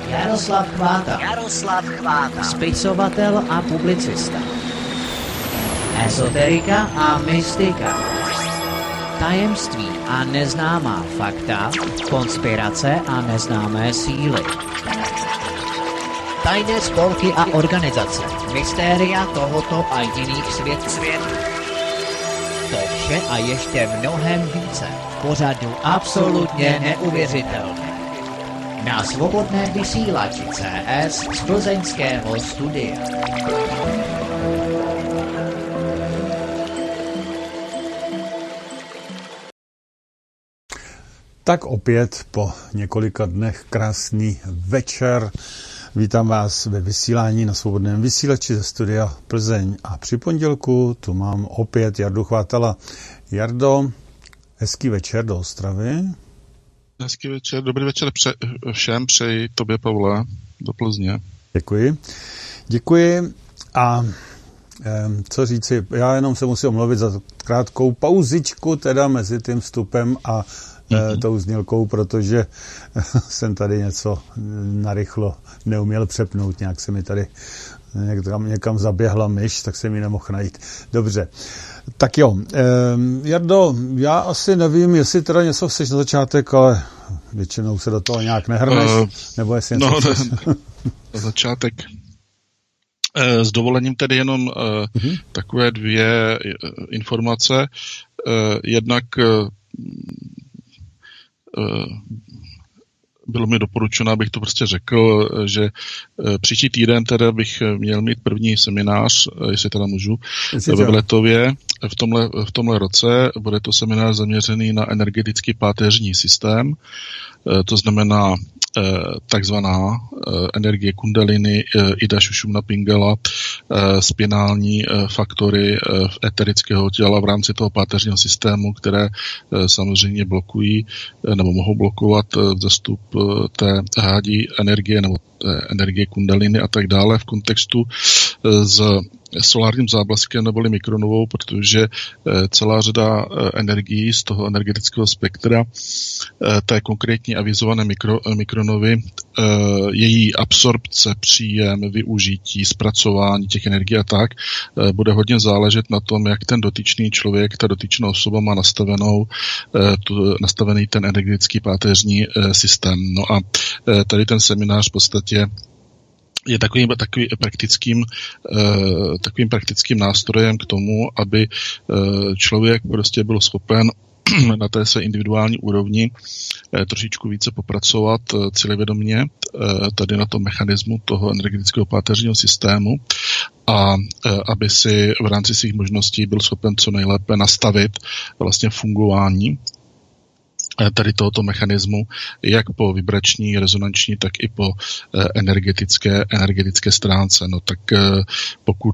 Jaroslav Chváta. Spisovatel a publicista. Ezoterika a mystika. Tajemství a neznámá fakta, konspirace a neznámé síly. Tajné spolky a organizace, mystéria tohoto a jiných světů. To vše a ještě mnohem více v pořadu absolutně neuvěřitelné. Na svobodné vysílači CS z plzeňského studia. Tak opět po několika dnech krásný večer. Vítám vás ve vysílání na svobodném vysílači ze studia Plzeň. A při pondělku tu mám opět Jardu Chvátala. Jardo, hezký večer do Ostravy. Hezký večer, dobrý večer všem, přeji tobě, Pavle, do Plzně. Děkuji a co říci, já jenom se musím omluvit za krátkou pauzičku teda mezi tím vstupem a tou znělkou, protože jsem tady něco narychlo neuměl přepnout, nějak se mi tady někam zaběhla myš, tak jsem ji nemohl najít. Dobře, tak jo, Jardo, já asi nevím, jestli teda něco chceš na začátek, ale většinou se do toho nějak nehrneš, nebo jestli něco chceš. Na začátek s dovolením tedy jenom takové dvě informace. Jednak bylo mi doporučeno, abych to prostě řekl, že příští týden teda bych měl mít první seminář, jestli teda můžu, ve Vletově v tomhle roce. Bude to seminář zaměřený na energetický páteřní systém, to znamená takzvaná energie kundalini, Ida Sušumna Pingala, spinální faktory eterického těla v rámci toho páteřního systému, které samozřejmě blokují nebo mohou blokovat vzestup té hádí energie nebo energie kundalini a tak dále v kontextu s solárním záblaskem neboli mikronovou, protože celá řada energií z toho energetického spektra té konkrétní avizované mikronovy, její absorpce, příjem, využití, zpracování těch energií a tak, bude hodně záležet na tom, jak ten dotyčný člověk, ta dotyčná osoba má nastavený ten energetický páteřní systém. No a tady ten seminář v podstatě je takovým praktickým nástrojem k tomu, aby člověk prostě byl schopen na té své individuální úrovni trošičku více popracovat cílevědomě tady na tom mechanismu toho energetického páteřního systému a aby si v rámci svých možností byl schopen co nejlépe nastavit vlastně fungování tady tohoto mechanismu, jak po vibrační, rezonanční, tak i po energetické stránce. No tak pokud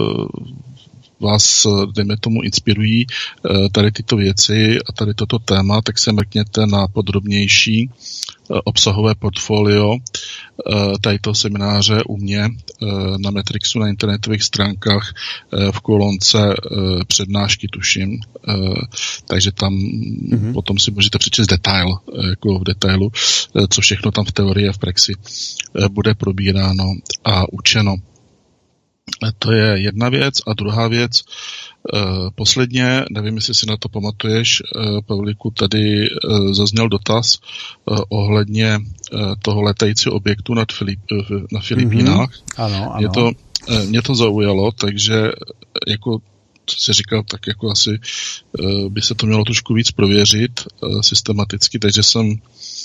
vás, dejme tomu, inspirují tady tyto věci a tady toto téma, tak se mrkněte na podrobnější obsahové portfolio tady toho semináře u mě na Matrixu na internetových stránkách v kolonce přednášky, tuším. Takže tam potom si můžete přečíst detail, jako v detailu, co všechno tam v teorii a v praxi bude probíráno a učeno. To je jedna věc. A druhá věc, posledně, nevím, jestli si na to pamatuješ, Pavlíku, tady zazněl dotaz ohledně toho letajícího objektu na Filipínách. Ano. Mě to zaujalo, takže jako co jsi říkal, tak jako asi by se to mělo trošku víc prověřit systematicky, takže jsem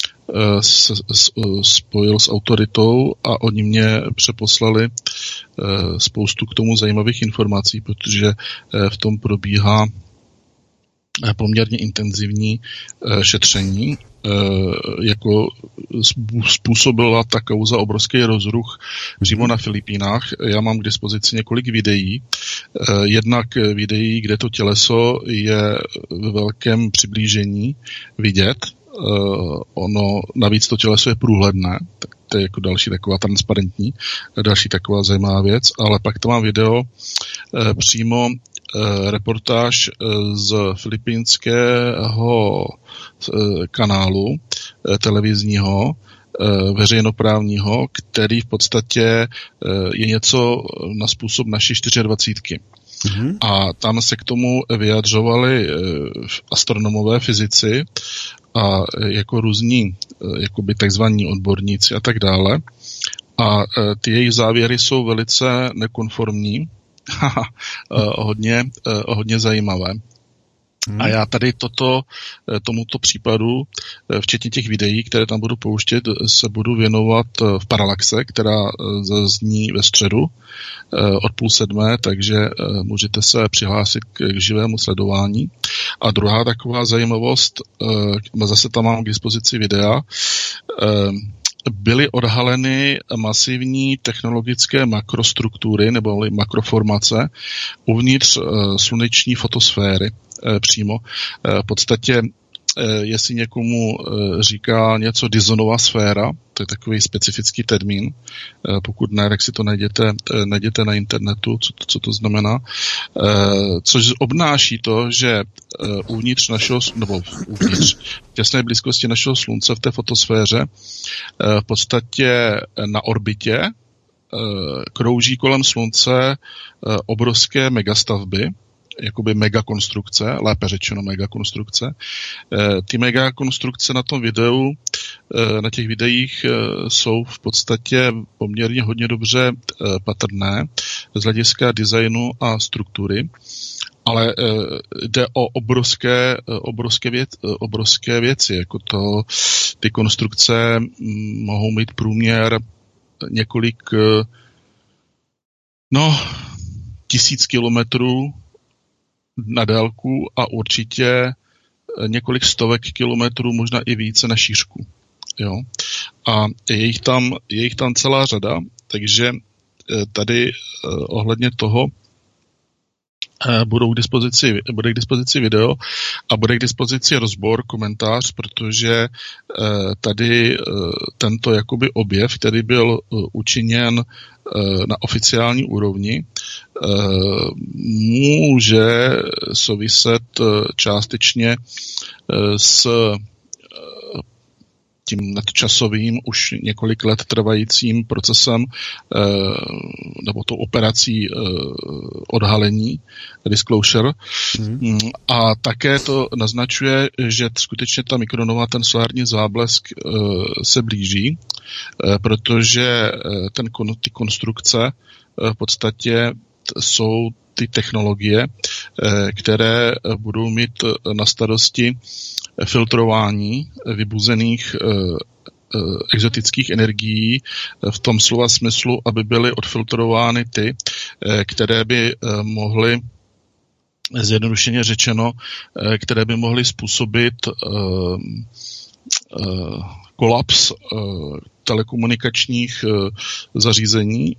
spojil s autoritou a oni mě přeposlali spoustu k tomu zajímavých informací, protože v tom probíhá poměrně intenzivní šetření. Jako způsobila ta kauza obrovský rozruch přímo na Filipínách. Já mám k dispozici několik videí. Jednak videí, kde to těleso je ve velkém přiblížení vidět. Ono, navíc to těleso je průhledné, tak to je jako další taková transparentní, další taková zajímavá věc, ale pak to mám video přímo reportáž z filipínského kanálu televizního, veřejnoprávního, který v podstatě je něco na způsob naší 24. A tam se k tomu vyjadřovali astronomové, fyzici a jako různí jakoby takzvaní odborníci a tak dále. A ty jejich závěry jsou velice nekonformní, hodně zajímavé. A já tady tomuto případu, včetně těch videí, které tam budu pouštět, se budu věnovat v Parallaxe, která zazní ve středu od 6:30, takže můžete se přihlásit k živému sledování. A druhá taková zajímavost, zase tam mám k dispozici videa, byly odhaleny masivní technologické makrostruktury nebo makroformace uvnitř sluneční fotosféry přímo. V podstatě, jestli někomu říká něco Dysonová sféra, to je takový specifický termín, pokud ne, tak si to najděte na internetu, co to znamená, což obnáší to, že uvnitř v těsné blízkosti našeho slunce v té fotosféře v podstatě na orbitě krouží kolem slunce obrovské megastavby, jakoby megakonstrukce, lépe řečeno megakonstrukce. Ty megakonstrukce na tom videu, na těch videích jsou v podstatě poměrně hodně dobře patrné z hlediska designu a struktury, ale jde o obrovské věci, jako ty konstrukce mohou mít průměr několik 1000 kilometrů na délku a určitě několik stovek kilometrů, možná i více na šířku. Jo? A je jich tam celá řada, takže tady ohledně toho bude k dispozici video a bude k dispozici rozbor, komentář, protože tady tento jakoby objev, který byl učiněn na oficiální úrovni, může souviset částečně s tím nadčasovým, už několik let trvajícím procesem nebo tou operací odhalení, disclosure. A také to naznačuje, že skutečně ta mikronová, ten solární záblesk se blíží, protože ty konstrukce v podstatě jsou ty technologie, které budou mít na starosti filtrování vybuzených exotických energií v tom slova smyslu, aby byly odfiltrovány ty, které by mohly, zjednodušeně řečeno, které by mohly způsobit kolaps telekomunikačních zařízení,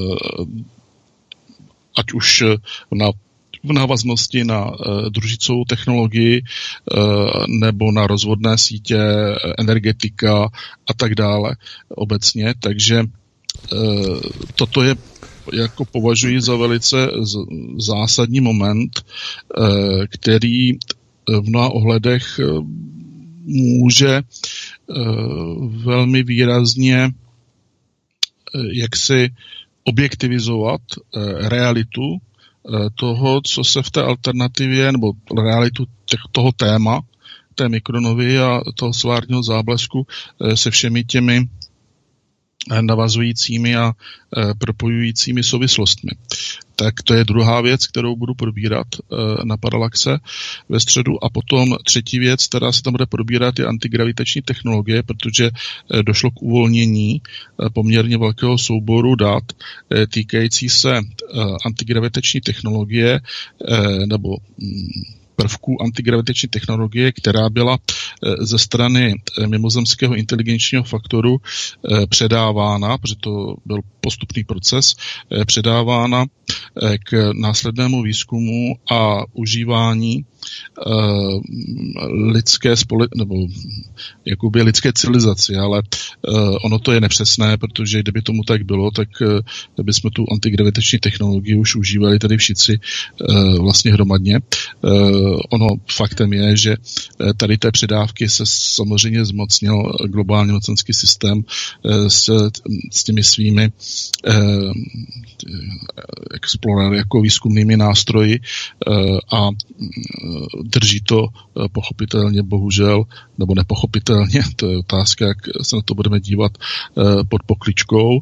ať už v návaznosti na družicovou technologii nebo na rozvodné sítě, energetika a tak dále obecně. Takže toto je, jako považuji za velice zásadní moment, který v mnoha ohledech může velmi výrazně jaksi objektivizovat realitu toho, co se v té alternativě, nebo realitu toho téma, té mikronovy a toho solárního záblesku se všemi těmi navazujícími a propojujícími souvislostmi. Tak to je druhá věc, kterou budu probírat na Parallaxe ve středu. A potom třetí věc, která se tam bude probírat, je antigravitační technologie, protože došlo k uvolnění poměrně velkého souboru dat týkající se antigravitační technologie nebo prvků antigravitační technologie, která byla ze strany mimozemského inteligenčního faktoru předávána, protože to byl postupný proces, předávána k následnému výzkumu a užívání lidské civilizaci, ale ono to je nepřesné, protože kdyby tomu tak bylo, tak bychom tu antigravitační technologii už užívali tady všichni vlastně hromadně. Ono faktem je, že tady té předávky se samozřejmě zmocnil globální mocenský systém s těmi svými jako výzkumnými nástroji a drží to pochopitelně, bohužel, nebo nepochopitelně, to je otázka, jak se na to budeme dívat, pod pokličkou.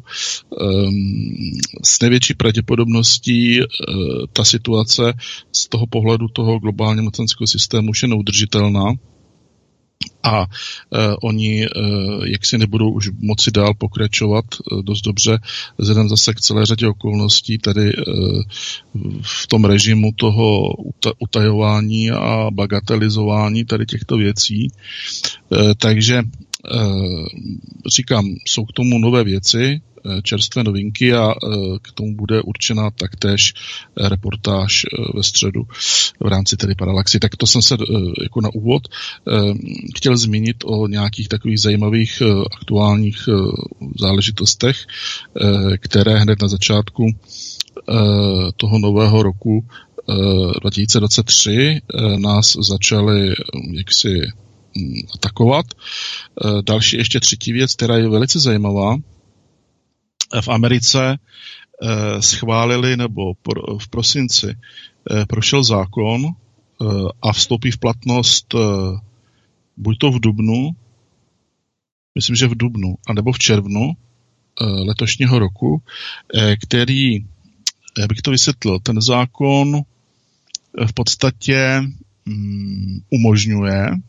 S největší pravděpodobností ta situace z toho pohledu toho globálně mocenského systému už je neudržitelná a oni jaksi nebudou už moci dál pokračovat dost dobře vzhledem zase k celé řadě okolností tady v tom režimu toho utajování a bagatelizování tady těchto věcí. Takže říkám, jsou k tomu nové věci, čerstvé novinky a k tomu bude určena taktéž reportáž ve středu v rámci tedy Paralaxy. Tak to jsem se jako na úvod chtěl zmínit o nějakých takových zajímavých aktuálních záležitostech, které hned na začátku toho nového roku 2023 nás začaly jaksi atakovat. Další ještě třetí věc, která je velice zajímavá. V Americe schválili, nebo v prosinci prošel zákon a vstoupí v platnost buď to v dubnu, myslím, že v dubnu, anebo v červnu letošního roku, který, jak bych to vysvětlil, ten zákon v podstatě umožňuje,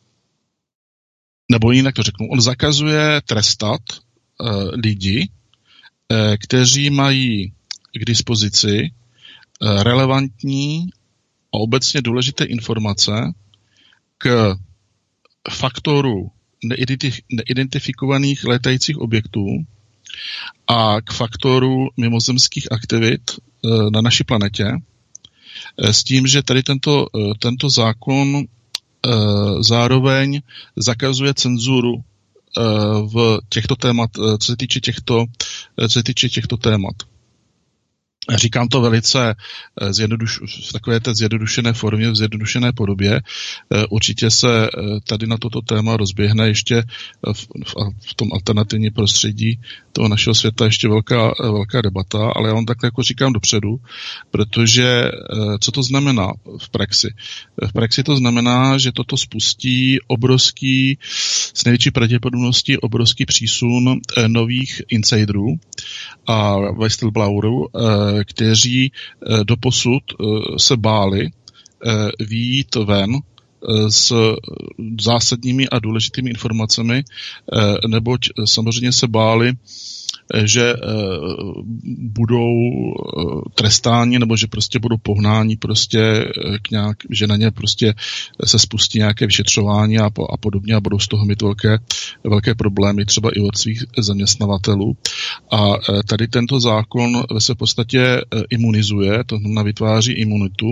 nebo jinak to řeknu, on zakazuje trestat lidi, kteří mají k dispozici relevantní a obecně důležité informace k faktoru neidentifikovaných létajících objektů a k faktoru mimozemských aktivit na naší planetě, s tím, že tady tento zákon zároveň zakazuje cenzuru v těchto témat, co se týče těchto témat. Říkám to velice v takové té zjednodušené formě, v zjednodušené podobě. Určitě se tady na toto téma rozběhne ještě v tom alternativním prostředí toho našeho světa ještě velká debata, ale já vám takhle jako říkám dopředu, protože co to znamená v praxi? V praxi to znamená, že toto spustí s největší pravděpodobností obrovský přísun nových insiderů a whistleblowerů, kteří doposud se báli vyjít ven s zásadními a důležitými informacemi, neboť samozřejmě se báli, že budou trestáni nebo že prostě budou pohnáni prostě že na ně prostě se spustí nějaké vyšetřování a podobně a budou z toho mít velké problémy třeba i od svých zaměstnavatelů. A tady tento zákon se v podstatě imunizuje, to znamená vytváří imunitu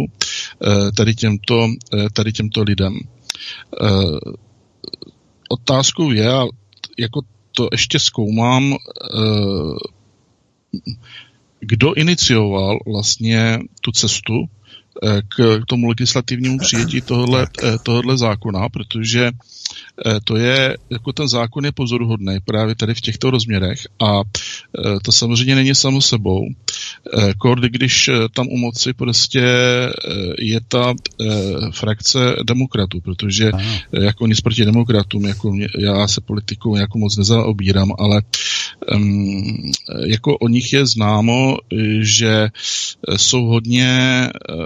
tady těmto lidem. Otázkou je, jako to ještě zkoumám, kdo inicioval vlastně tu cestu k tomu legislativnímu přijetí tohohle zákona, protože to je, jako ten zákon je pozoruhodný právě tady v těchto rozměrech a to samozřejmě není samo sebou. Když tam u moci prostě je ta frakce demokratů, protože jako nic proti demokratům, jako já se politikou jako moc nezaobírám, ale jako o nich je známo, že jsou hodně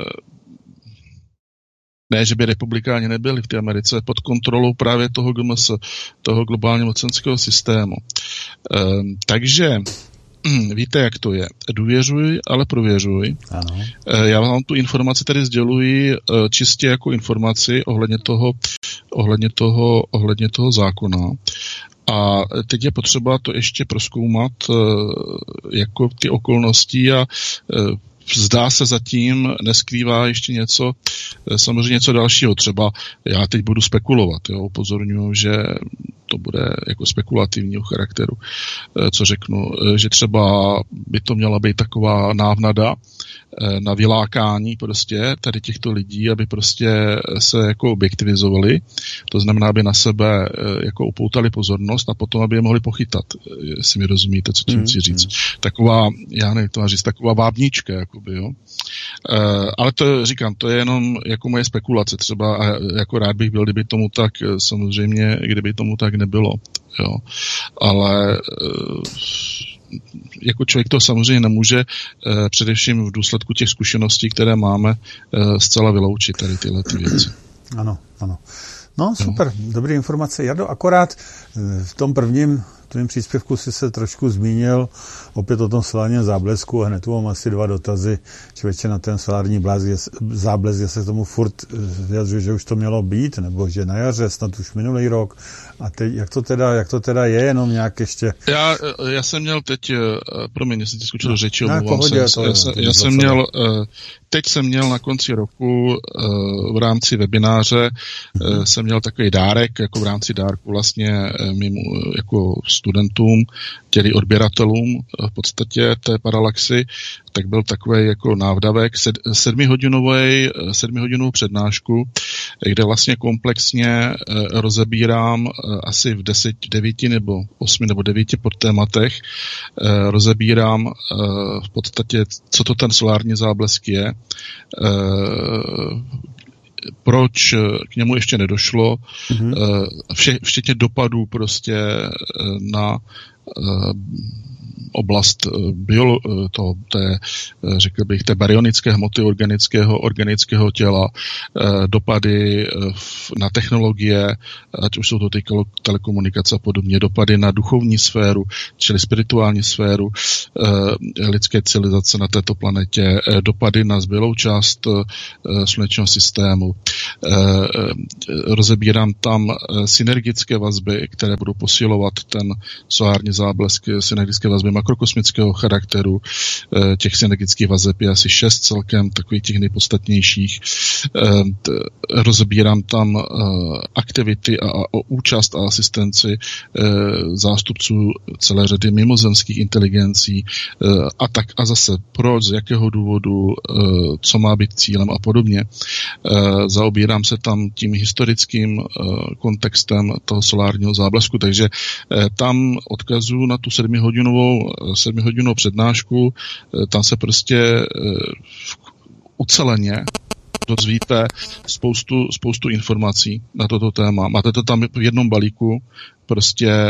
ne, že by republikáni nebyli v té Americe pod kontrolou právě toho GMS, toho globálně mocenského systému. Takže víte, jak to je. Důvěřuj, ale prověřuj. Ano. Já vám tu informaci tady sděluji čistě jako informaci ohledně toho zákona. A teď je potřeba to ještě prozkoumat jako ty okolnosti a zdá se zatím neskrývá ještě něco, samozřejmě něco dalšího. Třeba já teď budu spekulovat, jo, upozorňuji, že to bude jako spekulativního charakteru, co řeknu, že třeba by to měla být taková návnada na vylákání prostě tady těchto lidí, aby prostě se jako objektivizovali, to znamená, aby na sebe jako upoutali pozornost a potom, aby je mohli pochytat, jestli mi rozumíte, co tím chci říct. Taková, já nevím, to má říct, taková vábnička, jakoby, jo. Ale to říkám, to je jenom jako moje spekulace třeba a jako rád bych byl, kdyby tomu tak, samozřejmě, kdyby tomu tak nebylo, jo. Ale jako člověk to samozřejmě nemůže především v důsledku těch zkušeností, které máme, zcela vyloučit tady tyhle ty věci. Ano. No super, dobrý informace. Jardo, akorát v tom prvním tvým příspěvku si se trošku zmínil opět o tom solárním záblesku a hned tu mám asi 2 dotazy. Člověče, na ten solární záblesk, já se k tomu furt vyjadřuji, že už to mělo být, nebo že na jaře, snad už minulý rok. A teď, jak to teda je, jenom nějak ještě... Já jsem měl teď, promiň, jestli ti skočil do řeči, omlouvám se. Teď jsem měl na konci roku v rámci webináře jsem měl takový dárek, jako v rámci dárku vlastně mým jako studentům, tedy odběratelům v podstatě té paralaxy, tak byl takový jako návdavek 7hodinovou přednášku, kde vlastně komplexně rozebírám asi v 9 nebo 8 nebo 9 podtématech, rozebírám v podstatě, co to ten solární záblesk je, proč k němu ještě nedošlo, včetně dopadů prostě na oblast řekl bych, té baryonické hmoty organického těla, dopady na technologie, ať už jsou to ty telekomunikace a podobně, dopady na duchovní sféru, čili spirituální sféru lidské civilizace na této planetě, dopady na zbylou část slunečního systému. Rozebírám tam synergické vazby, které budou posilovat ten solární záblesk, synergické vazby makrokosmického charakteru. Těch synergických vazeb je asi 6 celkem, takových těch nejpodstatnějších. Rozebírám tam aktivity a účast a asistenci zástupců celé řady mimozemských inteligencí a zase proč, z jakého důvodu, co má být cílem a podobně. Zaobírám se tam tím historickým kontextem toho solárního záblesku, takže tam odkazuju na tu 7hodinovou přednášku, tam se prostě uceleně dozvíte spoustu informací na toto téma. Máte to tam v jednom balíku, prostě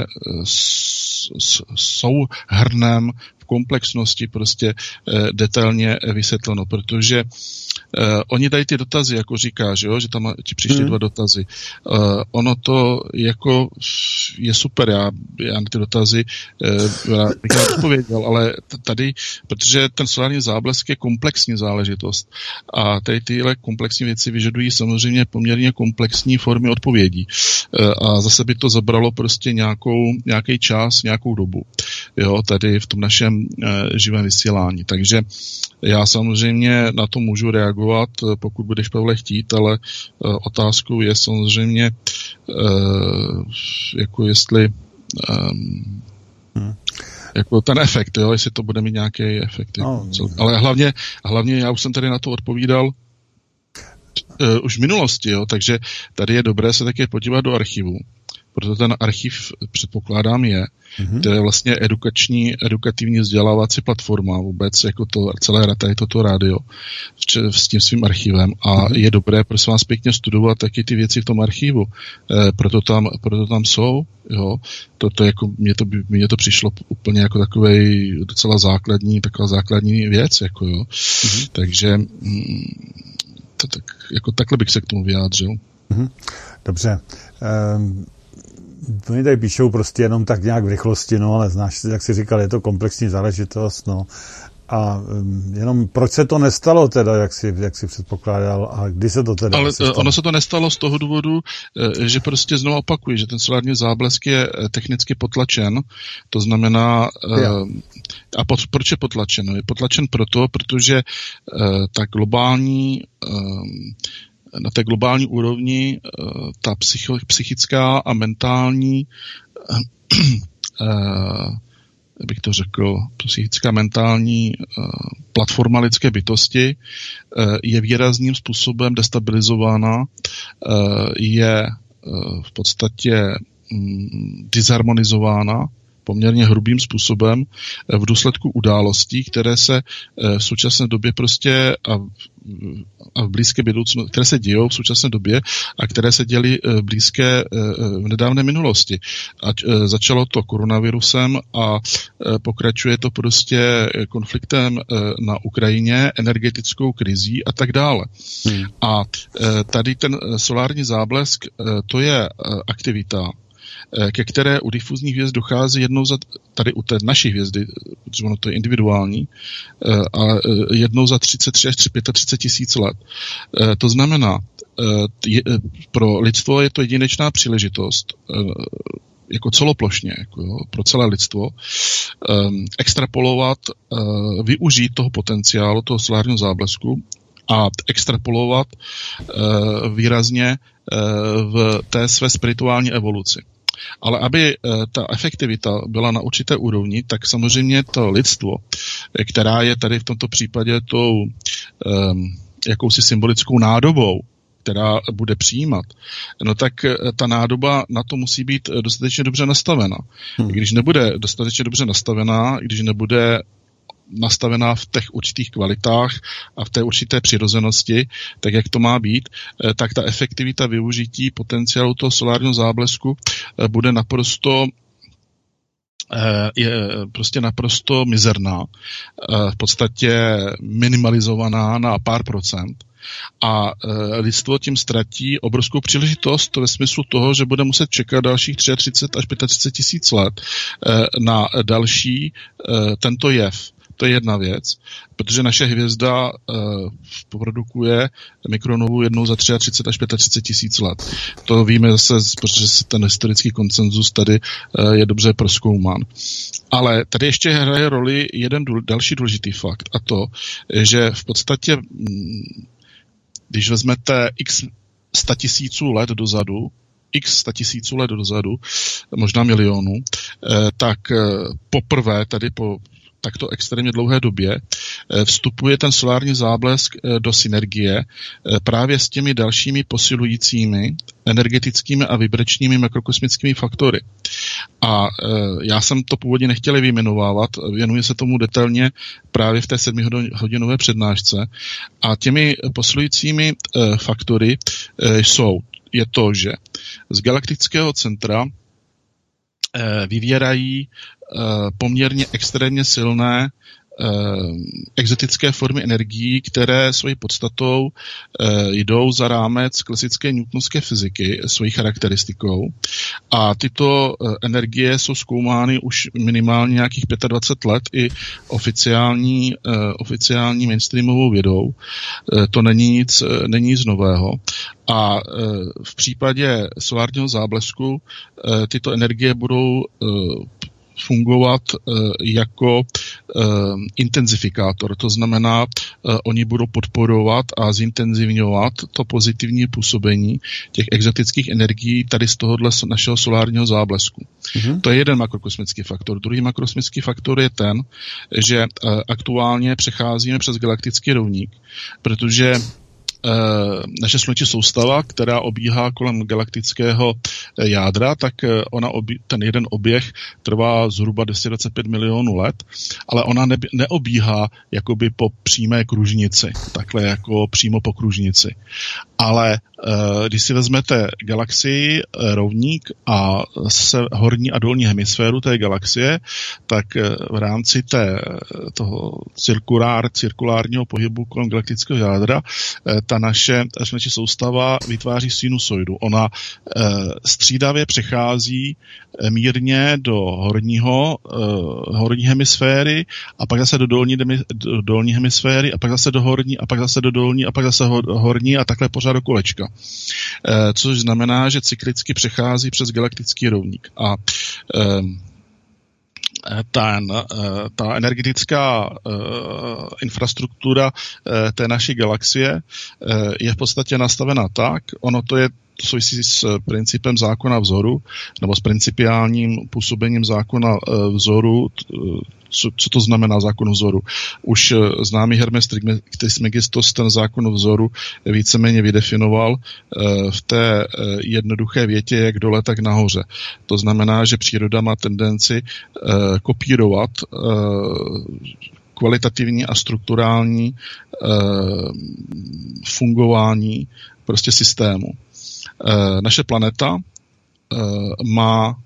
souhrnem v komplexnosti prostě detailně vysvětleno, protože oni dají ty dotazy, jako říká, že tam ti přišly 2 dotazy. Ono to jako je super, já na ty dotazy bych odpověděl, ale tady, protože ten solární záblesk je komplexní záležitost a tady tyhle komplexní věci vyžadují samozřejmě poměrně komplexní formy odpovědí a zase by to zabralo prostě nějaký čas, nějakou dobu, jo, tady v tom našem živém vysílání. Takže já samozřejmě na to můžu reagovat, pokud budeš, Pavle, chtít, ale otázkou je samozřejmě, jako jestli jako ten efekt, jo, jestli to bude mít nějaký efekt. Jako, ale hlavně já už jsem tady na to odpovídal už v minulosti, jo, takže tady je dobré se také podívat do archivu. Proto ten archiv, předpokládám, to je vlastně edukativní vzdělávací platforma vůbec, jako to celé toto rádio s tím svým archivem. A je dobré, prosím vás, pěkně studovat taky ty věci v tom archivu. Proto tam jsou, jo. To jako, mně to přišlo úplně jako takovej docela taková základní věc, jako jo. Takže jako takhle bych se k tomu vyjádřil. Dobře. Oni tady píšou prostě jenom tak nějak v rychlosti, no, ale znáš, jak jsi říkal, je to komplexní záležitost, no. A jenom proč se to nestalo teda, jak si předpokládal, a kdy se to teda Ale ono se to nestalo z toho důvodu, že prostě znovu opakuji, že ten solární záblesk je technicky potlačen, to znamená, proč je potlačen? Je potlačen protože na té globální úrovni ta psychická a mentální bych to řekl, psychická mentální platforma lidské bytosti je výrazným způsobem destabilizována, je v podstatě disharmonizována poměrně hrubým způsobem v důsledku událostí, které se v současné době prostě a v blízké budoucnosti, které se dějou v současné době a které se děly v nedávné minulosti. Začalo to koronavirusem a pokračuje to prostě konfliktem na Ukrajině, energetickou krizí a tak dále. A tady ten solární záblesk, to je aktivita, ke které u difuzních hvězd dochází tady u té naší hvězdy, protože ono to je individuální, a jednou za 33 až 35 tisíc let. To znamená, pro lidstvo je to jedinečná příležitost, jako celoplošně, pro celé lidstvo, extrapolovat, využít toho potenciálu, toho solárního záblesku a extrapolovat výrazně v té své spirituální evoluci. Ale aby ta efektivita byla na určité úrovni, tak samozřejmě to lidstvo, která je tady v tomto případě tou jakousi symbolickou nádobou, která bude přijímat, no tak ta nádoba na to musí být dostatečně dobře nastavena. Když nebude dostatečně dobře nastavená, když nebude nastavená v těch určitých kvalitách a v té určité přirozenosti, tak jak to má být, tak ta efektivita využití potenciálu toho solárního záblesku bude naprosto mizerná, v podstatě minimalizovaná na pár procent. A lidstvo tím ztratí obrovskou příležitost ve smyslu toho, že bude muset čekat dalších 33 až 35 tisíc let na další tento jev. To je jedna věc, protože naše hvězda produkuje mikronovu jednou za 33 až 35 tisíc let. To víme zase, protože ten historický konsenzus tady je dobře prozkoumán. Ale tady ještě hraje roli jeden další důležitý fakt, a to, že v podstatě, když vezmete x 100 tisíců let dozadu, možná milionů, tak poprvé tady po takto extrémně dlouhé době vstupuje ten solární záblesk do synergie právě s těmi dalšími posilujícími energetickými a vibračními makrokosmickými faktory. A já jsem to původně nechtěl vyjmenovávat, věnuji se tomu detailně právě v té 7hodinové přednášce. A těmi posilujícími faktory je to, že z galaktického centra vyvěrají poměrně extrémně silné exotické formy energií, které svojí podstatou jdou za rámec klasické newtonské fyziky svojí charakteristikou. A tyto energie jsou zkoumány už minimálně nějakých 25 let i oficiální mainstreamovou vědou. To není nic nového. A v případě solárního záblesku tyto energie budou fungovat jako intenzifikátor. To znamená, oni budou podporovat a zintenzivňovat to pozitivní působení těch exotických energií tady z tohohle našeho solárního záblesku. To je jeden makrokosmický faktor. Druhý makrokosmický faktor je ten, že aktuálně přecházíme přes galaktický rovník, protože naše sluneční soustava, která obíhá kolem galaktického jádra, tak ten jeden oběh trvá zhruba 225 milionů let, ale ona neobíhá jakoby po přímé kružnici, takhle jako přímo po kružnici. Ale když si vezmete galaxii, rovník a horní a dolní hemisféru té galaxie, tak v rámci toho cirkulárního pohybu kolem galaktického jádra ta naše soustava vytváří sinusoidu. Ona střídavě přechází mírně do horní hemisféry a pak zase do dolní hemisféry a pak zase do horní a pak zase do dolní a pak zase horní a takhle pořád do kolečka. Což znamená, že cyklicky přechází přes galaktický rovník. A ta energetická infrastruktura té naší galaxie je v podstatě nastavena tak, to souvisí s principem zákona vzoru, nebo s principiálním působením zákona vzoru. Co to znamená zákon vzoru? Už známý Hermes Trismegistos ten zákon vzoru víceméně vydefinoval v té jednoduché větě, jak dole, tak nahoře. To znamená, že příroda má tendenci kopírovat kvalitativní a strukturální fungování prostě systému. Naše planeta má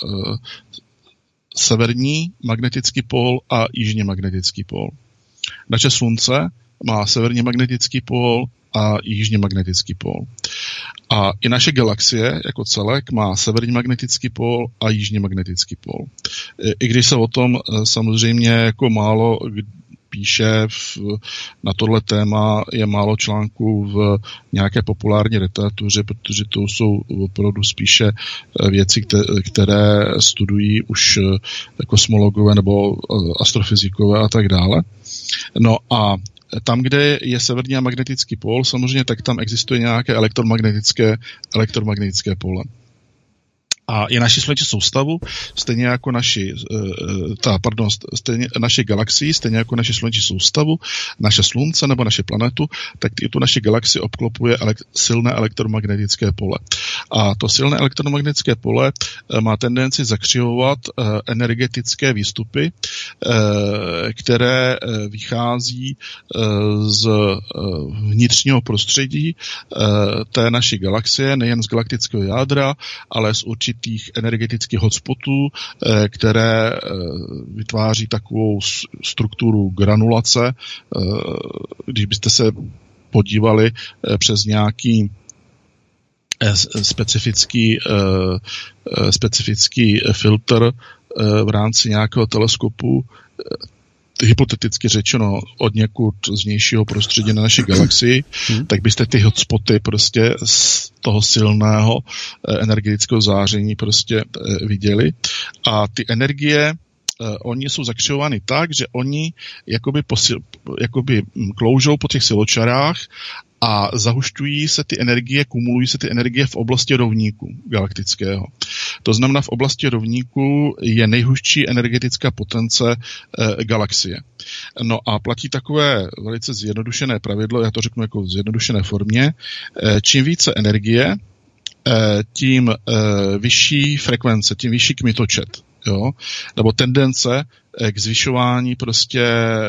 severní magnetický pól a jižní magnetický pól. Naše Slunce má severní magnetický pól a jižní magnetický pól. A i naše galaxie jako celek má severní magnetický pól a jižní magnetický pól. I když se o tom samozřejmě jako málo píše na tohle téma, je málo článků v nějaké populární literatuře, protože to jsou opravdu spíše věci, které studují už kosmologové nebo astrofyzikové a tak dále. No a tam, kde je severní a magnetický pól, samozřejmě tak tam existuje nějaké elektromagnetické pole. A i naši sluneční soustavu, stejně jako naši galaxii, stejně jako naši sluneční soustavu, naše slunce nebo naše planetu, tak i tu naši galaxii obklopuje silné elektromagnetické pole. A to silné elektromagnetické pole má tendenci zakřivovat energetické výstupy, které vychází z vnitřního prostředí té naší galaxie, nejen z galaktického jádra, ale z určitých energetických hotspotů, které vytváří takovou strukturu granulace. Když byste se podívali přes nějaký specifický filtr v rámci nějakého teleskopu, hypoteticky řečeno od někud z vnějšího prostředí na naší galaxii, tak byste ty hotspoty prostě z toho silného energetického záření prostě viděli. A ty energie, oni jsou zakřivovány tak, že oni jakoby kloužou po těch siločarách a zahušťují se ty energie, kumulují se ty energie v oblasti rovníku galaktického. To znamená, v oblasti rovníku je nejhustší energetická potence galaxie. No a platí takové velice zjednodušené pravidlo, já to řeknu jako v zjednodušené formě, čím více energie, tím vyšší frekvence, tím vyšší kmitočet. Jo? Nebo tendence k zvyšování prostě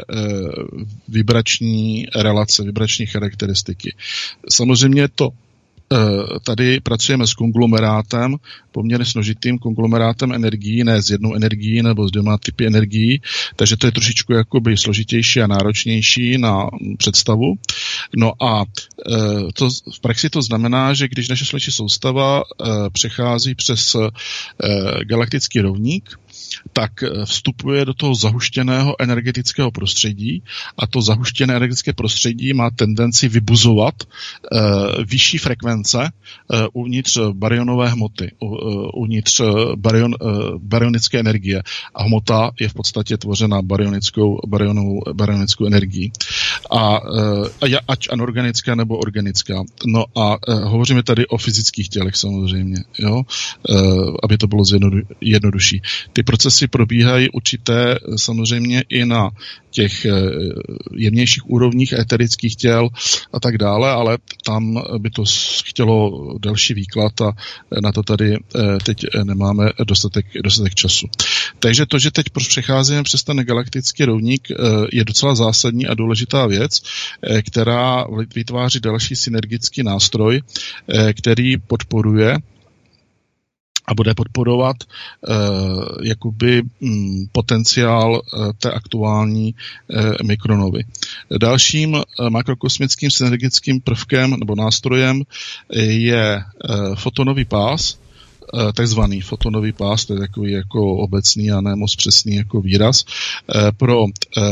vibrační relace, vibrační charakteristiky. Samozřejmě tady pracujeme s konglomerátem, poměrně složitým konglomerátem energií, ne s jednou energií nebo s dvěma typy energií, takže to je trošičku jakoby složitější a náročnější na představu. No a v praxi to znamená, že když naše sluneční soustava přechází přes galaktický rovník, tak vstupuje do toho zahuštěného energetického prostředí a to zahuštěné energetické prostředí má tendenci vybuzovat vyšší frekvence uvnitř barionové hmoty, uvnitř baryonické energie. A hmota je v podstatě tvořena baryonickou energií. A ať anorganická nebo organická. No a hovoříme tady o fyzických tělech samozřejmě, jo? Aby to bylo jednodušší. Ty procesy probíhají určité samozřejmě i na těch jemnějších úrovních éterických těl a tak dále, ale tam by to chtělo další výklad a na to tady teď nemáme dostatek času. Takže to, že teď přecházíme přes ten galaktický rovník, je docela zásadní a důležitá věc, která vytváří další synergický nástroj, který podporuje a bude podporovat jakoby potenciál té aktuální mikronovy. Dalším makrokosmickým synergickým prvkem nebo nástrojem je fotonový pás, takzvaný fotonový pás, to je takový jako obecný a ne moc přesný jako výraz, pro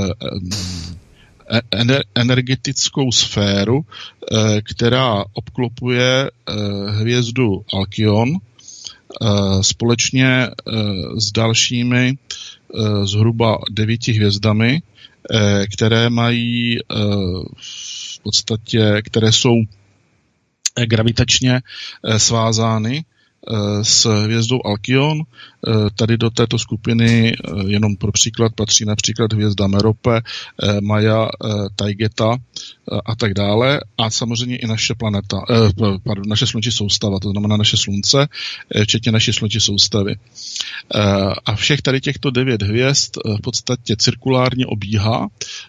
energetickou sféru, která obklopuje hvězdu Alkion společně s dalšími zhruba 9 hvězdami, které mají v podstatě, které jsou gravitačně svázány s hvězdou Alkion. Tady do této skupiny jenom pro příklad patří například hvězda Merope, Maja, Taygeta a tak dále. A samozřejmě i naše planeta, naše slunečí soustava, to znamená naše slunce, včetně naší slunečí soustavy. A všech tady těchto 9 hvězd v podstatě cirkulárně obíhá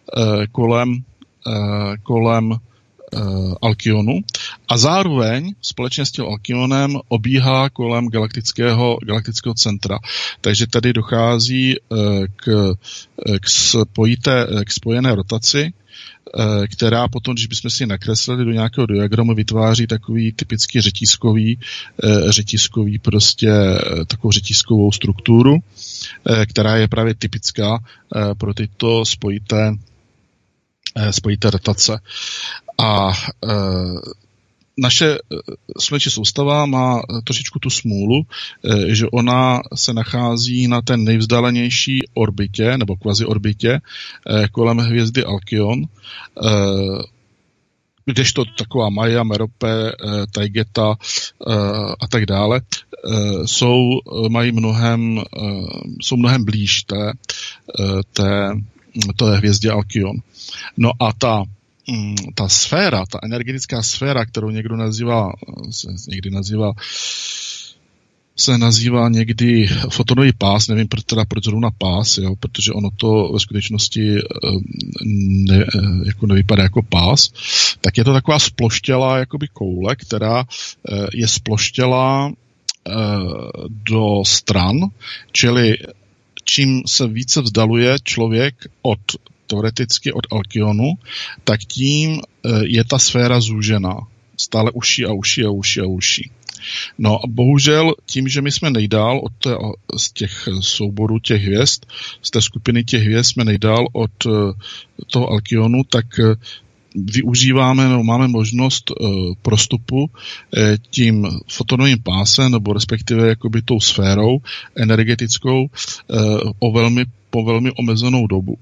kolem Alkionu a zároveň společně s tím Alkionem obíhá kolem galaktického centra. Takže tady dochází k spojené rotaci, která potom, když bychom si nakreslili do nějakého diagramu, vytváří takový typický řetízkový prostě takovou řetízkovou strukturu, která je právě typická pro tyto spojité rotace. A naše slunečí soustava má trošičku tu smůlu, že ona se nachází na té nejvzdálenější orbitě, nebo kvaziorbitě kolem hvězdy Alkion, kdežto taková Maja, Merope, Taygeta a tak dále jsou mnohem blíž té hvězdě Alkion. No a ta sféra, ta energetická sféra, kterou se nazývá někdy fotonový pás, nevím proč zrovna pás, jo, protože ono to ve skutečnosti nevypadá jako pás, tak je to taková sploštělá jakoby koule, která je sploštělá do stran, čili čím se více vzdaluje člověk teoreticky od Alkionu, tak tím je ta sféra zúžená. Stále uší a uší a uší a uší. No a bohužel tím, že my jsme nejdál z těch souborů těch hvězd, z té skupiny těch hvězd jsme nejdál od toho Alkionu, tak máme možnost prostupu tím fotonovým pásem, nebo respektive jakoby tou sférou energetickou po velmi omezenou dobu.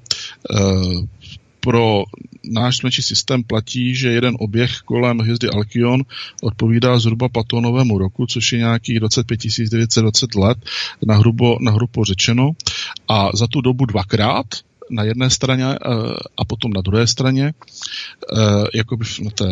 Pro náš slunečný systém platí, že jeden oběh kolem hvězdy Alkion odpovídá zhruba Platonovému roku, což je nějakých 25 920 let, nahrubo řečeno. A za tu dobu dvakrát na jedné straně a potom na druhé straně, jakoby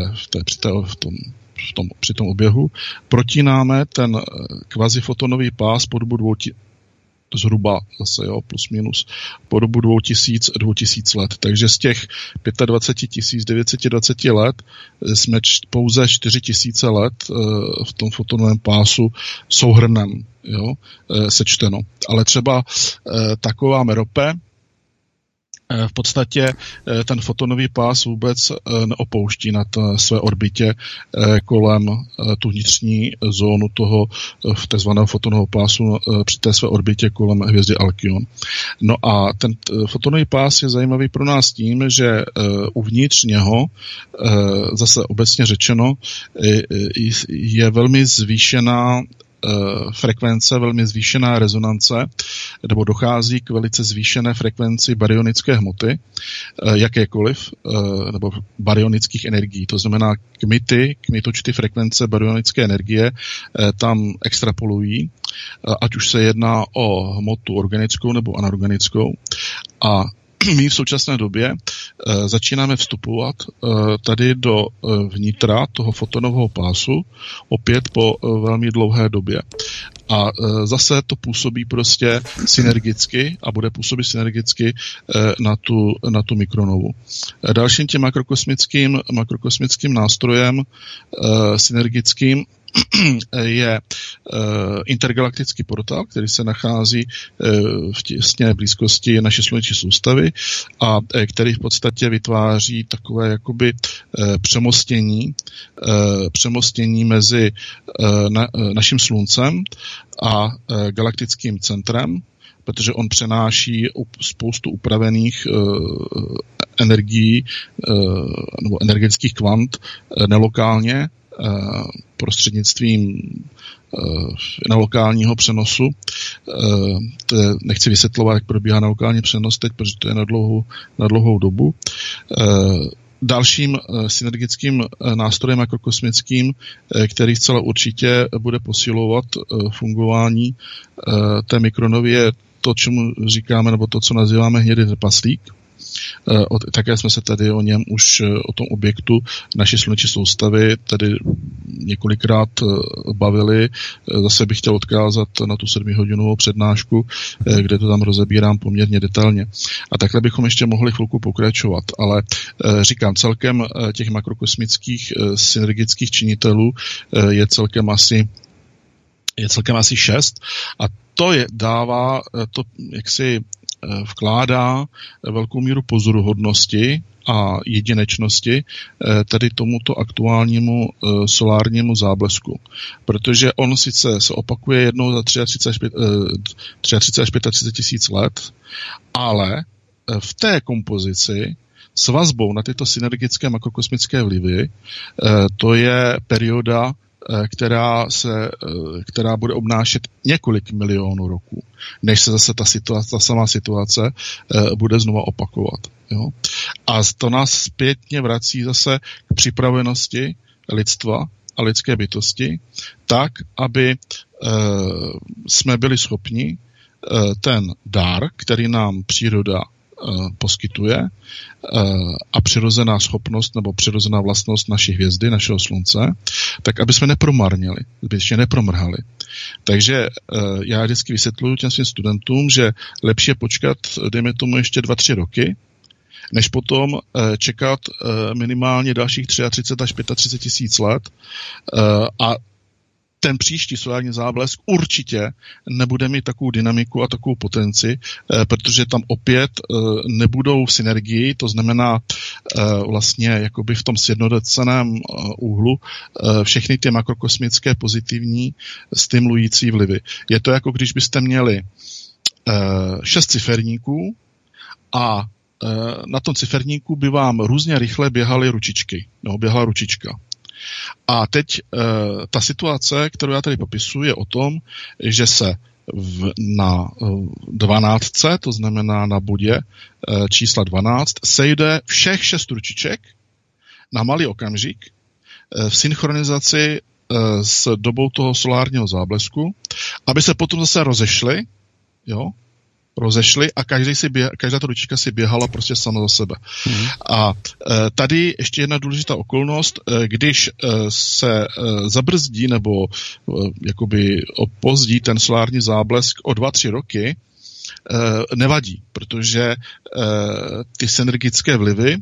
při tom oběhu, protínáme ten kvazifotonový pás po dobu zhruba zase, jo, plus minus, po dobu 2000 let. Takže z těch 25 920 let jsme pouze 4000 let v tom fotonovém pásu souhrnem, jo, sečteno. Ale třeba taková Merope v podstatě ten fotonový pás vůbec neopouští na své orbitě kolem tu vnitřní zónu toho takzvaného fotonového pásu při té své orbitě kolem hvězdy Alkion. No a ten fotonový pás je zajímavý pro nás tím, že uvnitř něho, zase obecně řečeno, je velmi zvýšená frekvence, velmi zvýšená rezonance, nebo dochází k velice zvýšené frekvenci baryonické hmoty, jakékoliv, nebo baryonických energií. To znamená, kmitočty frekvence baryonické energie tam extrapolují, ať už se jedná o hmotu organickou nebo anorganickou. A my v současné době začínáme vstupovat tady do vnitra toho fotonového pásu opět po velmi dlouhé době. A zase to působí prostě synergicky a bude působit synergicky na tu mikronovu. Dalším tím makrokosmickým nástrojem synergickým je intergalaktický portál, který se nachází v těsné blízkosti naší sluneční soustavy a který v podstatě vytváří takové jakoby přemostění mezi naším sluncem a galaktickým centrem, protože on přenáší spoustu upravených energií nebo energetických kvant nelokálně prostřednictvím nelokálního přenosu. Nechci vysvětlovat, jak probíhá nelokální přenos teď, protože to je na dlouhou dobu. Dalším synergickým nástrojem makrokosmickým, který zcela určitě bude posilovat fungování té mikronovy, je to, čemu říkáme, nebo to, co nazýváme hnědý trpaslík. Také jsme se tady o něm už, o tom objektu naší sluneční soustavy, tady několikrát bavili. Zase bych chtěl odkázat na tu 7hodinovou přednášku, kde to tam rozebírám poměrně detailně. A takhle bychom ještě mohli chvilku pokračovat, ale říkám, celkem těch makrokosmických synergických činitelů je celkem asi 6 a to dává, to jaksi vkládá velkou míru pozoruhodnosti a jedinečnosti tedy tomuto aktuálnímu solárnímu záblesku. Protože on sice se opakuje jednou za 33 až 35 tisíc let, ale v té kompozici s vazbou na tyto synergické makrokosmické vlivy to je perioda, která bude obnášet několik milionů roků, než se zase ta samá situace bude znova opakovat. Jo? A to nás zpětně vrací zase k připravenosti lidstva a lidské bytosti, tak, aby jsme byli schopni ten dar, který nám příroda poskytuje a přirozená schopnost nebo přirozená vlastnost naší hvězdy, našeho slunce, tak aby jsme nepromarnili, aby ještě nepromrhali. Takže já vždycky vysvětluji těm svým studentům, že lepší je počkat, dejme tomu ještě 2-3 roky, než potom čekat minimálně dalších 33 až 35 tisíc let a ten příští solární záblesk určitě nebude mít takovou dynamiku a takovou potenci, protože tam opět nebudou synergii, to znamená vlastně jakoby v tom sjednoceném úhlu všechny ty makrokosmické pozitivní stimulující vlivy. Je to jako když byste měli 6 ciferníků a na tom ciferníku by vám různě rychle běhaly ručičky, nebo běhala ručička. A teď ta situace, kterou já tady popisuji, je o tom, že se na 12, to znamená na bodě čísla 12, sejde všech 6 ručiček na malý okamžik v synchronizaci s dobou toho solárního záblesku, aby se potom zase rozešli a každá ta ručička si běhala prostě sama za sebe. A tady ještě jedna důležitá okolnost, když se zabrzdí nebo jakoby opozdí ten solární záblesk o 2-3 roky, nevadí, protože ty synergické vlivy,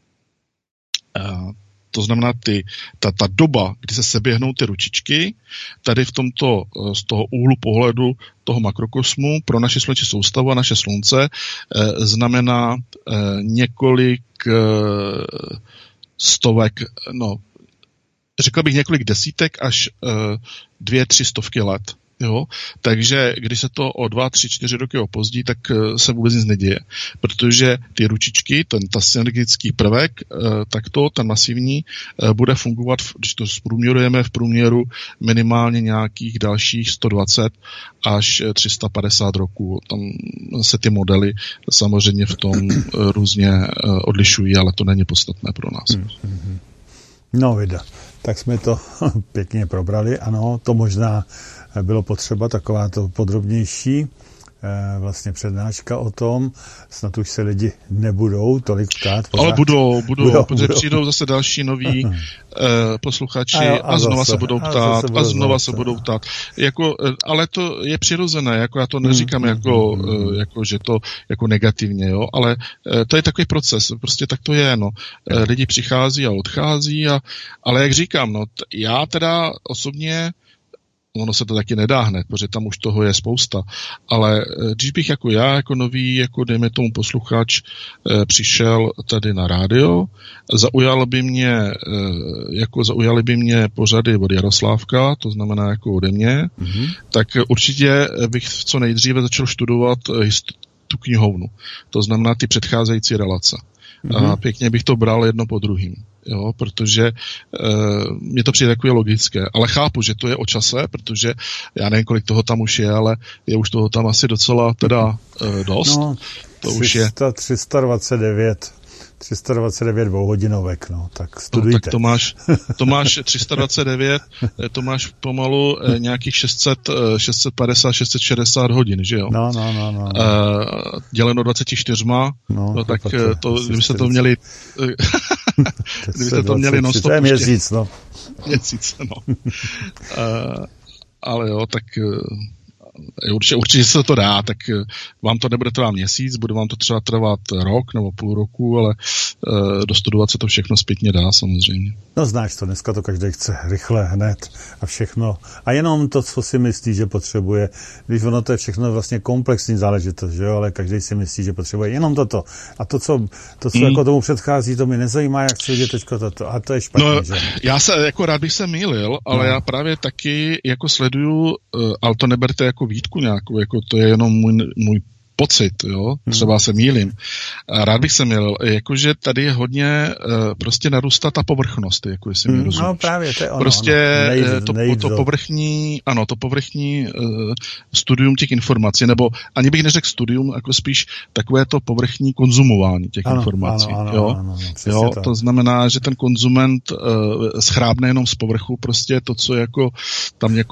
to znamená ta doba, kdy se seběhnou ty ručičky, tady z toho úhlu pohledu toho makrokosmu pro naši sluneční soustavu a naše slunce znamená několik stovek, řekl bych několik desítek až 2-3 stovky let. Jo? Takže když se to o 2, 3, 4 roky opozdí, tak se vůbec nic neděje. Protože ty ručičky, ta synergický prvek, ten masivní, bude fungovat, když to zprůměrujeme v průměru minimálně nějakých dalších 120 až 350 roků. Tam se ty modely samozřejmě v tom různě odlišují, ale to není podstatné pro nás. No vida, tak jsme to pěkně probrali. Ano, to možná bylo potřeba takováto podrobnější vlastně přednáška o tom, snad už se lidi nebudou tolik ptát. Ale budou, protože přijdou zase další noví posluchači a znova se budou ptát a znova se budou ptát. Ale to je přirozené, jako já to neříkám jako že to jako negativně, jo, ale to je takový proces, prostě tak to je, no. Lidi přichází a odchází, ale jak říkám, no, já teda osobně ono se to taky nedá hned, protože tam už toho je spousta, ale když bych jako já, jako nový, jako dejme tomu posluchač, přišel tady na rádio, zaujaly by mě pořady od Jaroslávka, to znamená jako ode mě, tak určitě bych co nejdříve začal studovat tu knihovnu, to znamená ty předcházející relace. A pěkně bych to bral jedno po druhým. Jo, protože mě to přijde takové logické, ale chápu, že to je o čase, protože já nevím, kolik toho tam už je, ale je už toho tam asi docela teda dost. No, to už je 329 dvouhodinovek, no, tak studujte. No, tak to máš 329, to máš pomalu nějakých 650, 660 hodin, že jo? No. Děleno 24, no tak to, kdybyste to měli non-stop. To je měsíc, no. Měsíc, no. Ale jo, tak určitě se to dá, tak vám to nebude trvat měsíc, bude vám to třeba trvat rok nebo půl roku, ale dostudovat se to všechno zpětně dá samozřejmě. No znáš to, dneska to každý chce rychle, hned a všechno. A jenom to, co si myslí, že potřebuje, když ono to je všechno vlastně komplexní záležitost, že jo, ale každý si myslí, že potřebuje jenom toto. A to, co jako tomu předchází, to mi nezajímá, jak chci vidět teďko toto. A to je špatně, no, že? Já se jako rád bych se mýlil, ale já právě taky jako sleduju, ale to neberte jako výtku nějakou, jako to je jenom můj pocit, jo, třeba se mýlím. A rád bych se mýlil, jakože tady je hodně prostě narůstá ta povrchnost, jako jestli mi rozumíš. No právě, to je ono. Prostě to povrchní studium těch informací, nebo ani bych neřekl studium, jako spíš takové to povrchní konzumování těch informací. Ano, to znamená, že ten konzument schrábne jenom z povrchu prostě to, co jako tam jako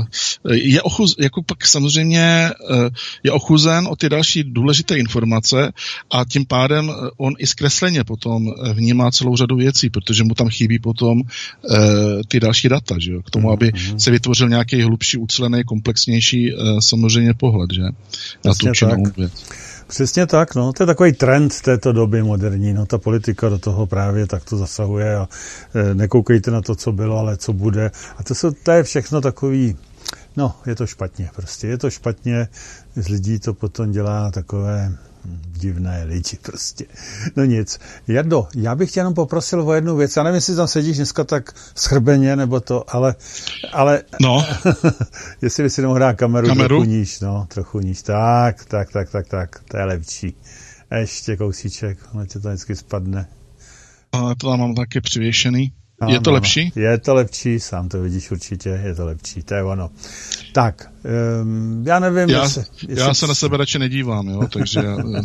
jako pak samozřejmě je ochuzen o ty další důležité informace a tím pádem on i zkresleně potom vnímá celou řadu věcí, protože mu tam chybí potom ty další data, že jo? K tomu, aby se vytvořil nějaký hlubší, ucelený, komplexnější samozřejmě pohled, že? Na tu činou věc. Přesně tak, no, to je takový trend této doby moderní, no, ta politika do toho právě takto zasahuje a nekoukejte na to, co bylo, ale co bude. A to je všechno takový, no, je to špatně, prostě je to špatně, z lidí to potom dělá takové divné lidi prostě. No nic. Jardo, já bych tě jenom poprosil o jednu věc. Já nevím, jestli tam sedíš dneska tak schrbeně, nebo to, ale no. jestli by si nemohl dát kameru trochu níž. Tak, to je lepší. Ještě kousíček, ono tě to vždycky spadne. Ale to tam mám taky přivěšený. Je to lepší? Je to lepší, sám to vidíš určitě, je to lepší, to je ono. Tak, já nevím, já se na sebe radši nedívám, jo, takže...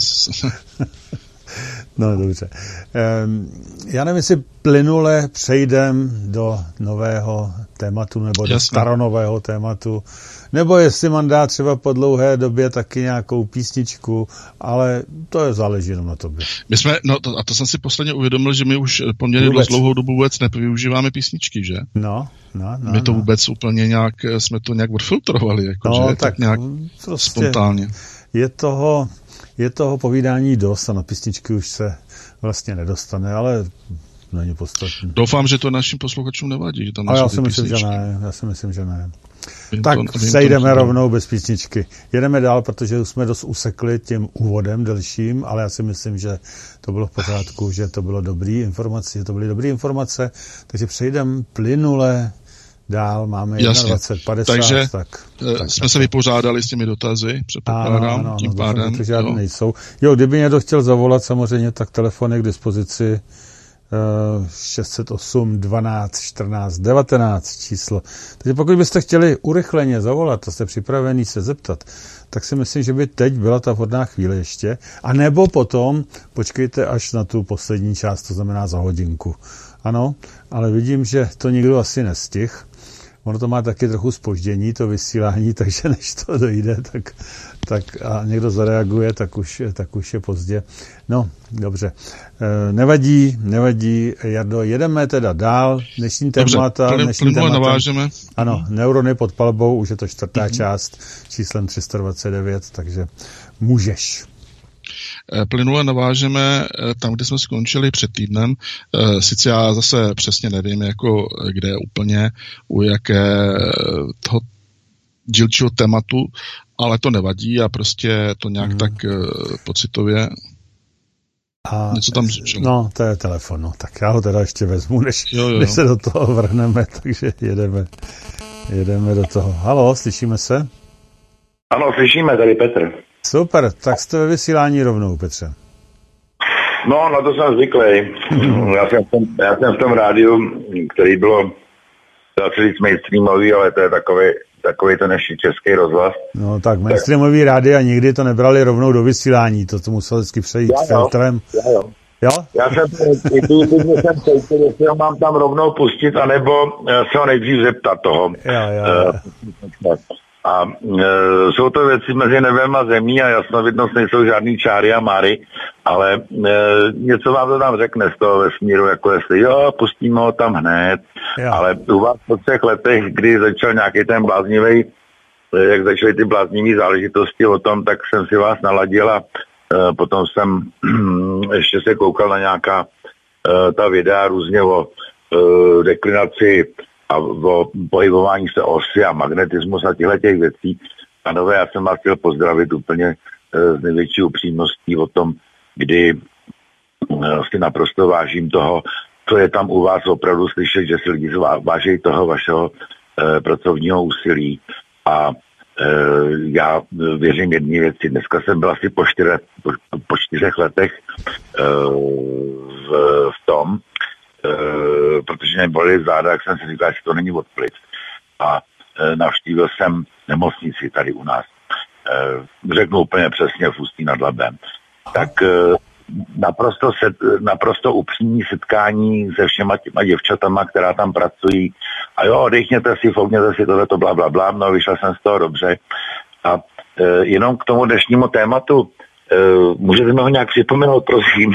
No, dobře. Já nevím, jestli plynule přejdem do nového tématu, nebo do staronového tématu, nebo jestli mám dát třeba po dlouhé době taky nějakou písničku, ale to je záleží jenom na tobě. To jsem si posledně uvědomil, že my už poměrně dost dlouhou dobu vůbec nevyužíváme písničky, že? No. My to vůbec úplně nějak, jsme to nějak odfiltrovali, jakože tak nějak prostě spontánně. Je toho povídání dost a na písničky už se vlastně nedostane, ale není podstatné. Doufám, že to našim posluchačům nevadí. Že tam já si myslím, že ne. Tak sejdeme rovnou bez písničky. Jedeme dál, protože už jsme dost usekli tím úvodem delším, ale já si myslím, že to bylo v pořádku, že to bylo dobrý informace, takže přejdeme plynule dál, máme 21.50. Takže tak jsme se vypořádali s těmi dotazy, předpokládám, ano, tím pádem. To žádný nejsou. Kdyby někdo chtěl zavolat, samozřejmě, tak telefon je k dispozici 608 12 14 19 číslo. Takže pokud byste chtěli urychleně zavolat a jste připravený se zeptat, tak si myslím, že by teď byla ta vhodná chvíle ještě. A nebo potom počkejte až na tu poslední část, to znamená za hodinku. Ano, ale vidím, že to nikdo asi nestihl. ono to má taky trochu zpoždění, to vysílání, takže než to dojde, tak a někdo zareaguje, tak už je pozdě. No, dobře. Nevadí, Jardo, jedeme teda dál. Dnešní témata. Navážeme. Ano, neurony pod palbou, už je to 4. část číslem 329, takže můžeš. Plynule navážeme tam, kde jsme skončili před týdnem. Sice já zase přesně nevím, jako kde úplně, u jaké toho dílčího tématu, ale to nevadí a prostě to nějak tak pocitově a něco tam zůstalo. No, to je telefon, no. Tak já ho teda ještě vezmu, než se do toho vrhneme, takže jedeme do toho. Haló, slyšíme se? Ano, slyšíme, tady Petr. Super, tak jste ve vysílání rovnou, Petře. No, na to jsem zvyklý. Já jsem v tom rádiu, který bylo dá říct mainstreamový, ale to je takový ten ještě český rozhlas. No tak mainstreamový rádia nikdy to nebrali rovnou do vysílání, to musel vždycky přejít filtrem. Jo? Já jsem cítil, jestli ho mám tam rovnou pustit, anebo se ho nejdřív zeptat toho. Jo. A jsou to věci mezi nebem a zemí a jasnovidnost nejsou žádný čáry a máry, ale něco vám to tam řekne z toho vesmíru, jako jestli pustíme ho tam hned, ale u vás po 3 letech, kdy začal nějaký ten bláznivý, jak začaly ty bláznivý záležitosti o tom, tak jsem si vás naladil a potom jsem ještě se koukal na nějaká ta videa různě o deklinaci a o pohybování se osy a magnetismus a těch věcí. Pánové, já jsem vás chtěl pozdravit úplně s největší upřímností o tom, kdy si naprosto vážím toho, co je tam u vás opravdu slyšet, že si lidi váží toho vašeho pracovního úsilí. A já věřím jedné věci. Dneska jsem byl asi po 4 letech v tom, protože mě bolely záda, jak jsem si říkal, že to není od plic. A navštívil jsem nemocnici tady u nás. Řeknu úplně přesně v Ústí nad Labem. Tak naprosto upřímní setkání se všema těma děvčatama, která tam pracují. A jo, dechněte si, foukněte si tohleto, blablabla. No, vyšel jsem z toho dobře. A jenom k tomu dnešnímu tématu, můžete mi ho nějak připomenout, prosím?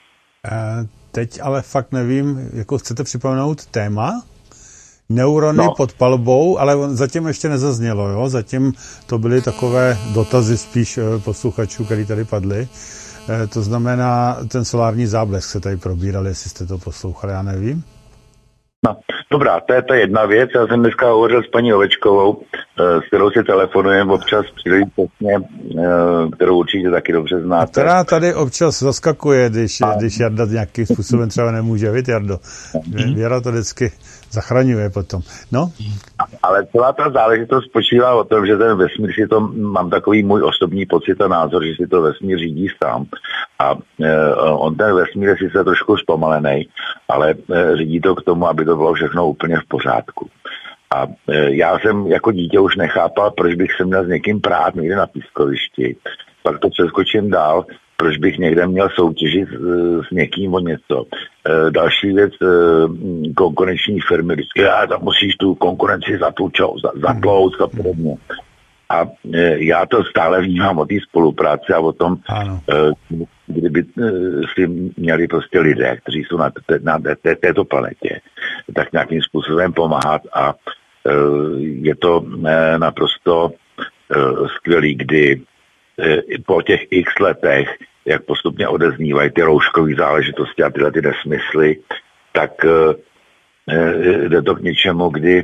Teď ale fakt nevím, jako chcete připomenout téma? Neurony pod palbou, ale zatím ještě nezaznělo, jo? Zatím to byly takové dotazy spíš posluchačů, který tady padly. To znamená, ten solární záblesk se tady probíral, jestli jste to poslouchali, já nevím. No, dobrá, to je jedna věc. Já jsem dneska hovořil s paní Ovečkovou, s kterou si telefonujeme občas příležitostně, kterou určitě taky dobře znáte. A která tady občas zaskakuje, když Jarda nějakým způsobem třeba nemůže, víte, Jardo? Věra to vždycky zachraňuje potom. No? Ale celá ta záležitost spočívá o tom, že ten vesmír si to, mám takový můj osobní pocit a názor, že si to vesmír řídí sám. A on ten vesmír je sice trošku zpomalený, ale řídí to k tomu, aby to bylo všechno úplně v pořádku. A já jsem jako dítě už nechápal, proč bych se měl s někým prát někde na pískovišti. Pak to přeskočím dál, proč bych někde měl soutěžit s někým o něco. Další věc, konkurenční firmy, vždycky tam musíš tu konkurenci zatlouct a podobně. A já to stále vnímám o té spolupráci a o tom, kdyby si měli prostě lidé, kteří jsou na této planetě, tak nějakým způsobem pomáhat a je to naprosto skvělý, kdy po těch x letech, jak postupně odeznívají ty rouškové záležitosti a tyhle ty nesmysly, tak jde to k něčemu, kdy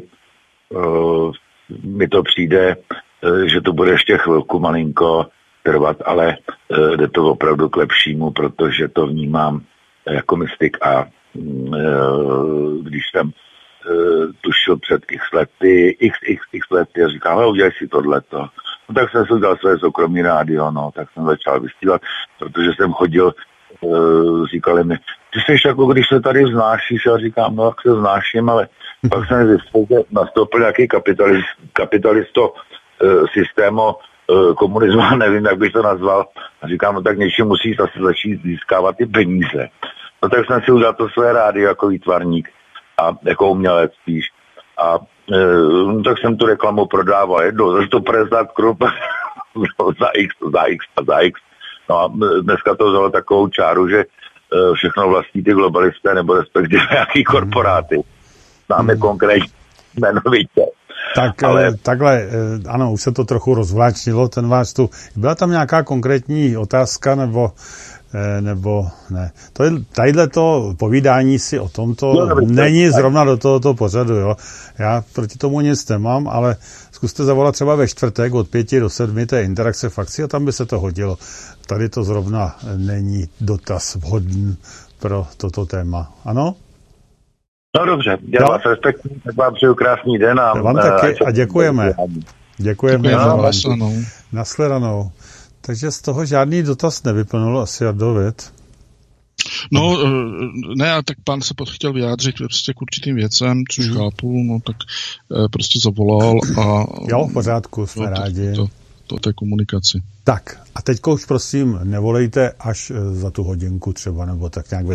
mi to přijde, že to bude ještě chvilku malinko trvat, ale jde to opravdu k lepšímu, protože to vnímám jako mystik a když jsem tušil před x lety a říkám, udělej si tohleto. No tak jsem si udělal své soukromý rádio, tak jsem začal vysílat, protože jsem chodil, říkali mi, ty jsi jako když se tady vznášíš, a říkám, jak se vznáším, ale pak jsem zjistil, že nastoupil nějaký kapitalisto systému komunismu, nevím, jak bych to nazval, a říkám, tak něčím musíš asi začít získávat ty peníze. No tak jsem si udělal to své rádio jako výtvarník a jako umělec spíš. A tak jsem tu reklamu prodával jednou za 150 Kč za X. No a dneska to vzalo takovou čáru, že všechno vlastní ty globalisté nebo respektive nějaký korporáty. Máme konkrétní jmenovitě. Tak, ale takhle, ano, už se to trochu rozvláčnilo, ten váš tu. Byla tam nějaká konkrétní otázka, nebo ne? Tadyhle to povídání si o tomto není zrovna do tohoto pořadu, jo. Já proti tomu nic nemám, ale zkuste zavolat třeba ve čtvrtek od 5 do 7, to je interakce fakcí a tam by se to hodilo. Tady to zrovna není dotaz vhodný pro toto téma. Ano? No dobře, já vás respektuji, tak vám přeju krásný den. A vám taky a děkujeme. Děkujeme za vás. Nashledanou. Takže z toho žádný dotaz nevyplnul asi David. No, ne, a tak pán se chtěl vyjádřit prostě k určitým věcem, což chápu, no tak prostě zavolal a... Jo, v pořádku, jsme rádi. To té komunikaci. Tak, a teďko už prosím nevolejte až za tu hodinku třeba, nebo tak nějak ve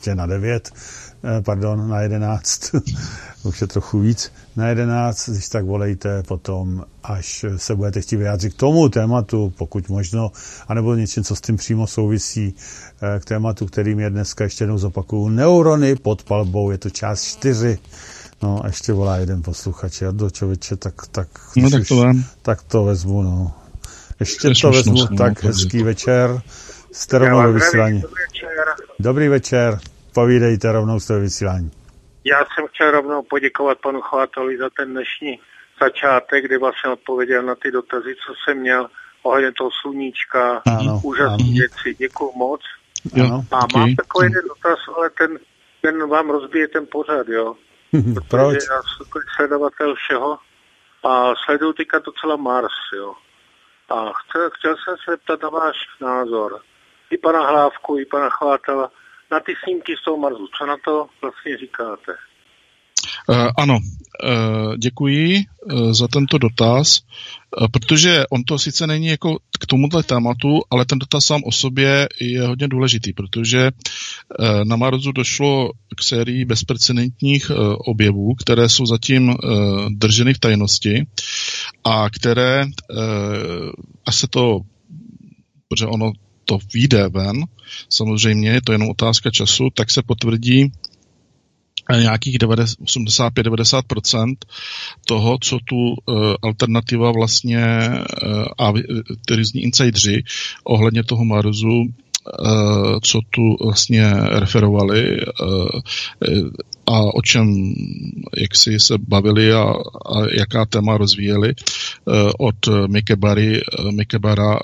8:45, na 11, už je trochu víc, na 11, když tak volejte potom, až se budete chtít vyjádřit k tomu tématu, pokud možno, anebo něčím, co s tím přímo souvisí, k tématu, kterým je dneska, ještě jednou zopakuju, neurony pod palbou, je to část 4. No a ještě volá jeden posluchač, do člověče, tak to vezmu, no. Ještě to vezmu, tak hezký večer. Jste rovnou ve vysílání. Dobrý večer, povídejte, rovnou jste ve vysílání. Já jsem chtěl rovnou poděkovat panu Chvátalovi za ten dnešní začátek, kdy vlastně odpověděl na ty dotazy, co jsem měl ohledně toho sluníčka, úžasné věci. Děkuju moc. Ano, a mám takový jeden dotaz, ale ten vám rozbije ten pořad, jo. Proč? Já jsem sledovatel všeho a sleduju teďka docela Mars, jo. A chtěl jsem se zeptat na váš názor. I pana Hlávku, i pana Chvátala, na ty snímky z toho Marsu. Co na to vlastně říkáte? Ano, děkuji za tento dotaz, protože on to sice není jako k tomuto tématu, ale ten dotaz sám o sobě je hodně důležitý, protože na Marsu došlo k sérii bezprecedentních objevů, které jsou zatím drženy v tajnosti a které, až se to, protože ono to vyjde ven, samozřejmě je to jenom otázka času, tak se potvrdí nějakých 85-90% toho, co tu alternativa vlastně a ty různí insidři ohledně toho Marsu, co tu vlastně referovali a o čem jak si se bavili a jaká téma rozvíjeli od Mikebara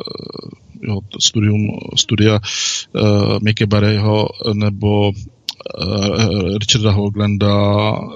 studia Mikebaryho nebo Richarda Hoglanda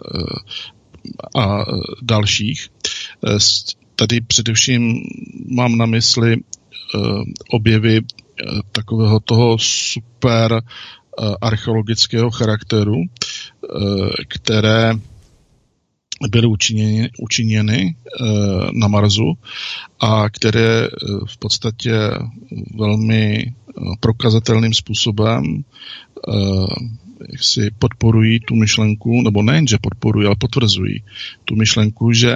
a dalších. Tady především mám na mysli objevy takového toho super archeologického charakteru, které byly učiněny na Marsu a které v podstatě velmi prokazatelným způsobem jak si podporují tu myšlenku, nebo nejenže podporují, ale potvrzují tu myšlenku, že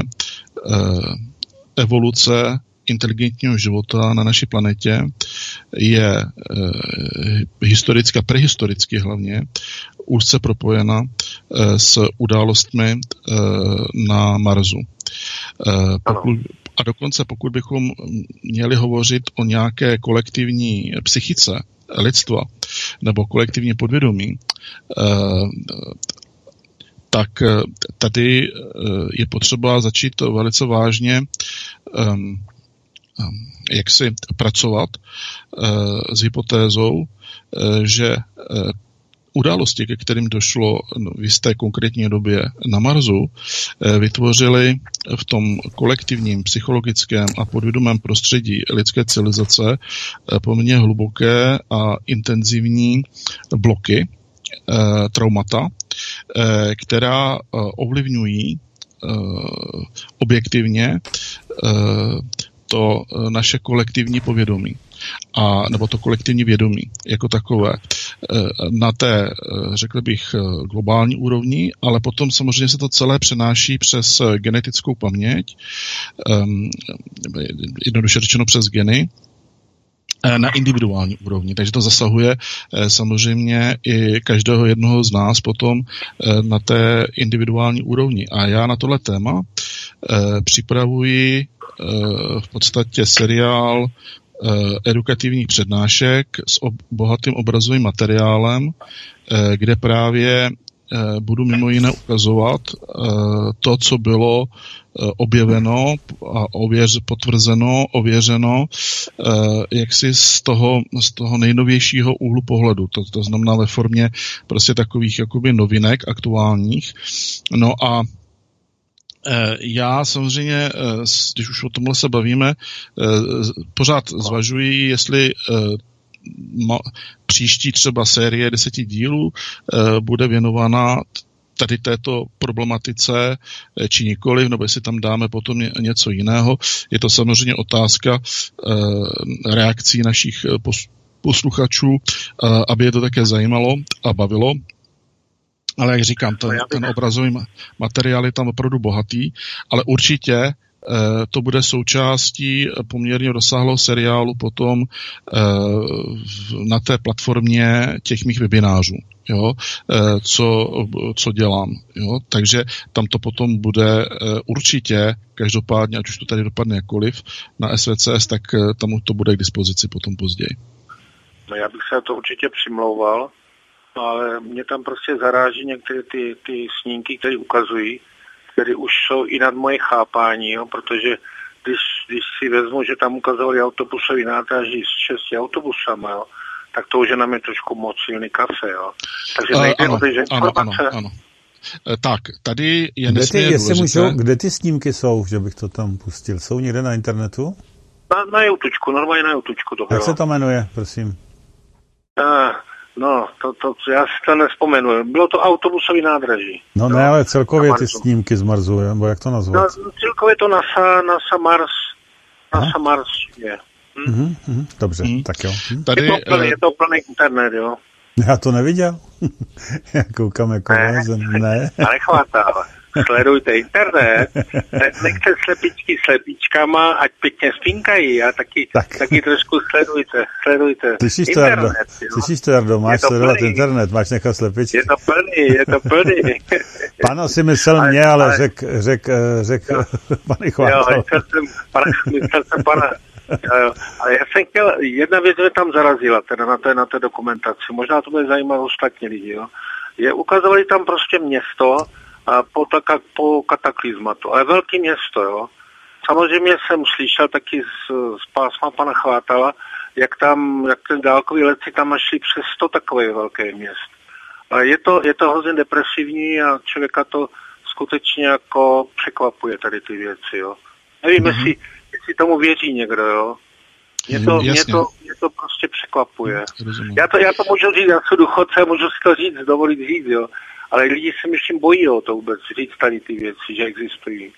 evoluce inteligentního života na naší planetě je prehistoricky hlavně úzce propojena s událostmi na Marsu. A dokonce pokud bychom měli hovořit o nějaké kolektivní psychice lidstva nebo kolektivní podvědomí, tak tady je potřeba začít velice vážně jak si pracovat s hypotézou, že události, ke kterým došlo v jisté konkrétní době na Marsu, vytvořily v tom kolektivním, psychologickém a podvědomém prostředí lidské civilizace poměrně hluboké a intenzivní bloky, traumata, která ovlivňují objektivně to naše kolektivní povědomí, nebo to kolektivní vědomí jako takové. na té, řekl bych, globální úrovni, ale potom samozřejmě se to celé přenáší přes genetickou paměť, jednoduše řečeno přes geny, na individuální úrovni. Takže to zasahuje samozřejmě i každého jednoho z nás potom na té individuální úrovni. A já na tohle téma připravuji v podstatě seriál edukativních přednášek s bohatým obrazovým materiálem, kde právě budu mimo jiné ukazovat to, co bylo objeveno a potvrzeno, ověřeno, jaksi z toho nejnovějšího úhlu pohledu. To znamená ve formě prostě takových jakoby novinek aktuálních. No a já samozřejmě, když už o tomhle se bavíme, pořád zvažuji, jestli příští třeba série 10 dílů bude věnovaná tady této problematice, či nikoliv, nebo jestli tam dáme potom něco jiného. Je to samozřejmě otázka reakcí našich posluchačů, aby je to také zajímalo a bavilo. Ale jak říkám, ten obrazový materiál je tam opravdu bohatý, ale určitě to bude součástí poměrně rozsáhlého seriálu potom na té platformě těch mých webinářů, jo, co dělám. Jo. Takže tam to potom bude určitě, každopádně, ať už to tady dopadne jakkoliv, na SVCS, tak tam to bude k dispozici potom později. No já bych se to určitě přimlouval, ale mě tam prostě zaráží některé ty snímky, které ukazují, které už jsou i nad moje chápání, jo, protože když si vezmu, že tam ukazovali autobusový nádraží s 6 autobusama, jo, tak to už je na mě trošku moc silný kafe, jo. Takže nejde o to, že informace... Ano. Tak, tady je nesmírně důležité. Kde ty snímky jsou, že bych to tam pustil? Jsou někde na internetu? Na YouTučku, normálně na YouTučku to bylo. Jak se to jmenuje, prosím? No, to já si to nevzpomenu. Bylo to autobusový nádraží. No ne, ale celkově ty snímky z Marsu, nebo jak to nazvat? No, celkově to NASA Mars je. Dobře, tak jo. Tady, je to plný internet, jo. Já to neviděl. Já koukám jako ne. A nechvátá. Sledujte internet, nechte slepičky slepičkama, ať pěkně spinkají a taky trošku sledujte. Slyšíš to, Jardo, máš sledovat internet, máš nechat slepičky. Je to plný. Pano si myslel mě, ale řek pane Chvátal. Jo, myslel jsem pana. Ale já jsem chtěl, jedna věc mě tam zarazila, teda na té dokumentaci, možná to bude zajímat ostatní lidi, jo. Ukazovali tam prostě město, po kataklizmatu, ale velké město, jo. Samozřejmě jsem slyšel taky z pásma pana Chvátala, jak ten dálkový letci tam šli přes 100 takové velké měst. Je to hrozně depresivní a člověka to skutečně jako překvapuje tady ty věci, jo. Nevím, jestli tomu věří někdo, jo. Mě to prostě překvapuje. Já to můžu říct, já jsem důchodce, můžu si to dovolit říct, jo. Ale lidi se myslím bojí o to vůbec říct tady ty věci, že existují.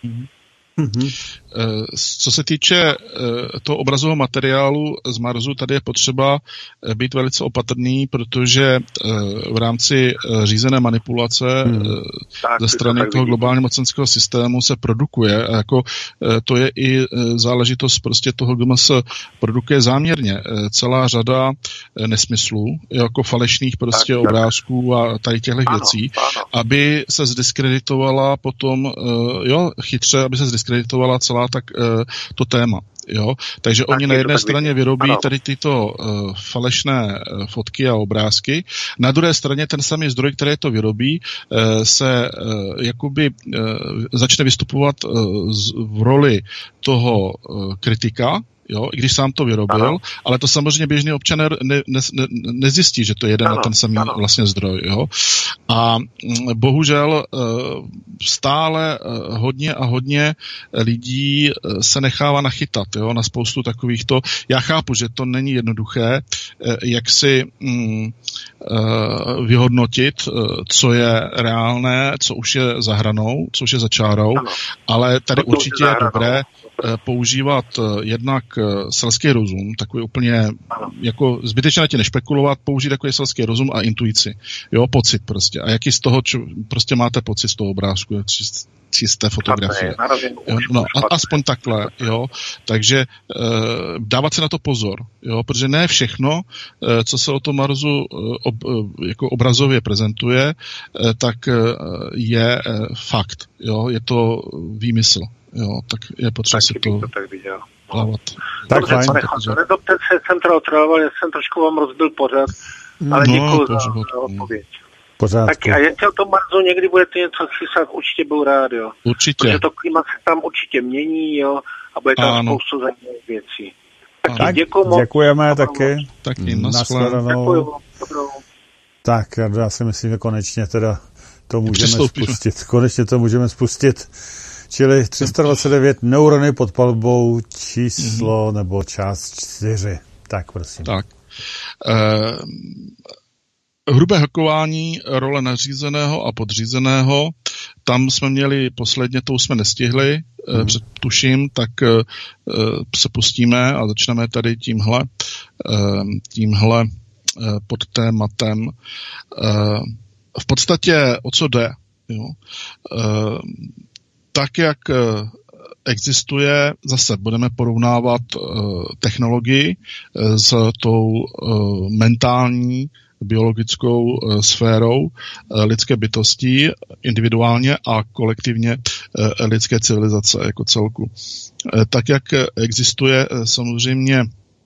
Co se týče toho obrazového materiálu z Marsu, tady je potřeba být velice opatrný, protože v rámci řízené manipulace ze strany toho globálního mocenského systému se produkuje, a jako to je i záležitost prostě toho GMS, produkuje záměrně celá řada nesmyslů, jako falešných prostě obrázků a tady těchto věcí, aby se zdiskreditovala potom, chytře, aby se zdiskreditovala celá to téma. Jo? Takže oni na jedné straně vyrobí tady tyto falešné fotky a obrázky, na druhé straně ten samý zdroj, který to vyrobí, se jakoby začne vystupovat v roli toho kritika, jo, i když sám to vyrobil, ale to samozřejmě běžný občan nezjistí, že to je jeden a ten samý vlastně zdroj. Jo. A bohužel stále hodně lidí se nechává nachytat, jo, na spoustu takovýchto. Já chápu, že to není jednoduché, jak si vyhodnotit, co je reálné, co už je za hranou, co už je za čárou, ale tady určitě je dobré používat jednak selský rozum, takový úplně jako zbytečně na tě nešpekulovat, použít takový selský rozum a intuici. Jo, pocit prostě. A jaký z toho, prostě máte pocit z toho obrázku, čisté fotografie. No, aspoň takhle, jo. Takže dávat si na to pozor, jo, protože ne všechno, co se o tom Marsu jako obrazově prezentuje, tak je fakt, jo, je to výmysl, jo, tak je potřeba si to dávat. Tak dobře, pane Chazare, dobře, jsem to otravoval, já jsem trošku vám rozbil pořad, ale děkuji za odpověď. Pořádku. Tak a jestli o tom Marsu někdy budete něco chystat, určitě byl rád, jo. Určitě. Protože to klima se tam určitě mění, jo, a bude tam spoustu zajímavých věcí. Tak děkujeme taky. Taky nashledanou. Tak, já si myslím, že konečně teda to můžeme spustit. Konečně to můžeme spustit. Čili 329 neurony pod palbou, číslo nebo část 4. Tak, prosím. Tak. Hrubé hackování role nadřízeného a podřízeného, tam jsme měli posledně, to už jsme nestihli, předtuším, tak se pustíme a začneme tady tímhle pod tématem. V podstatě o co jde? Jo? Tak, jak existuje, zase budeme porovnávat technologii s tou mentální biologickou sférou lidské bytosti individuálně a kolektivně lidské civilizace jako celku. Tak, jak existuje samozřejmě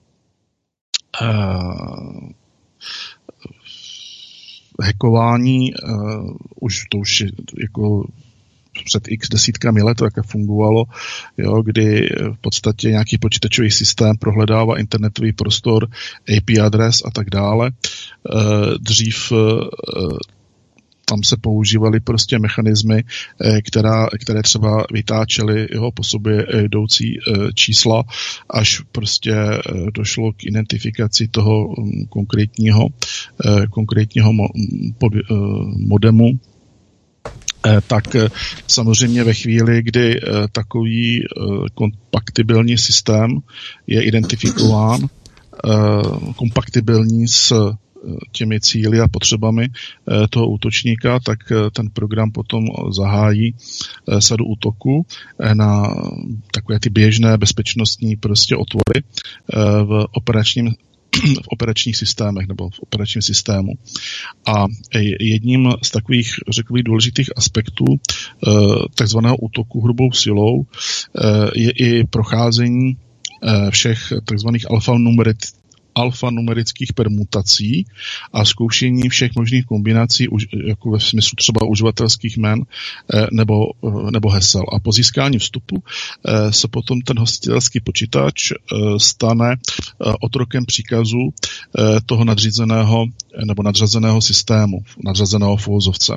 hackování, už jako před x desítkami let, jak fungovalo, jo, kdy v podstatě nějaký počítačový systém prohledává internetový prostor, IP adres a tak dále. Dřív tam se používaly prostě mechanismy, které třeba vytáčely po sobě jdoucí čísla, až prostě došlo k identifikaci toho konkrétního modemu. Tak samozřejmě ve chvíli, kdy takový kompatibilní systém je identifikován, kompatibilní s těmi cíli a potřebami toho útočníka, tak ten program potom zahájí sadu útoku na takové ty běžné bezpečnostní prostě otvory v operačních systémech nebo v operačním systému. A jedním z takových, řekl bych, důležitých aspektů takzvaného útoku hrubou silou je i procházení všech takzvaných alfanumerických permutací a zkoušení všech možných kombinací, jako ve smyslu třeba uživatelských jmen nebo hesel. A po získání vstupu se potom ten hostitelský počítač stane otrokem příkazu toho nadřízeného nebo nadřazeného systému, nadřazeného v uvozovce.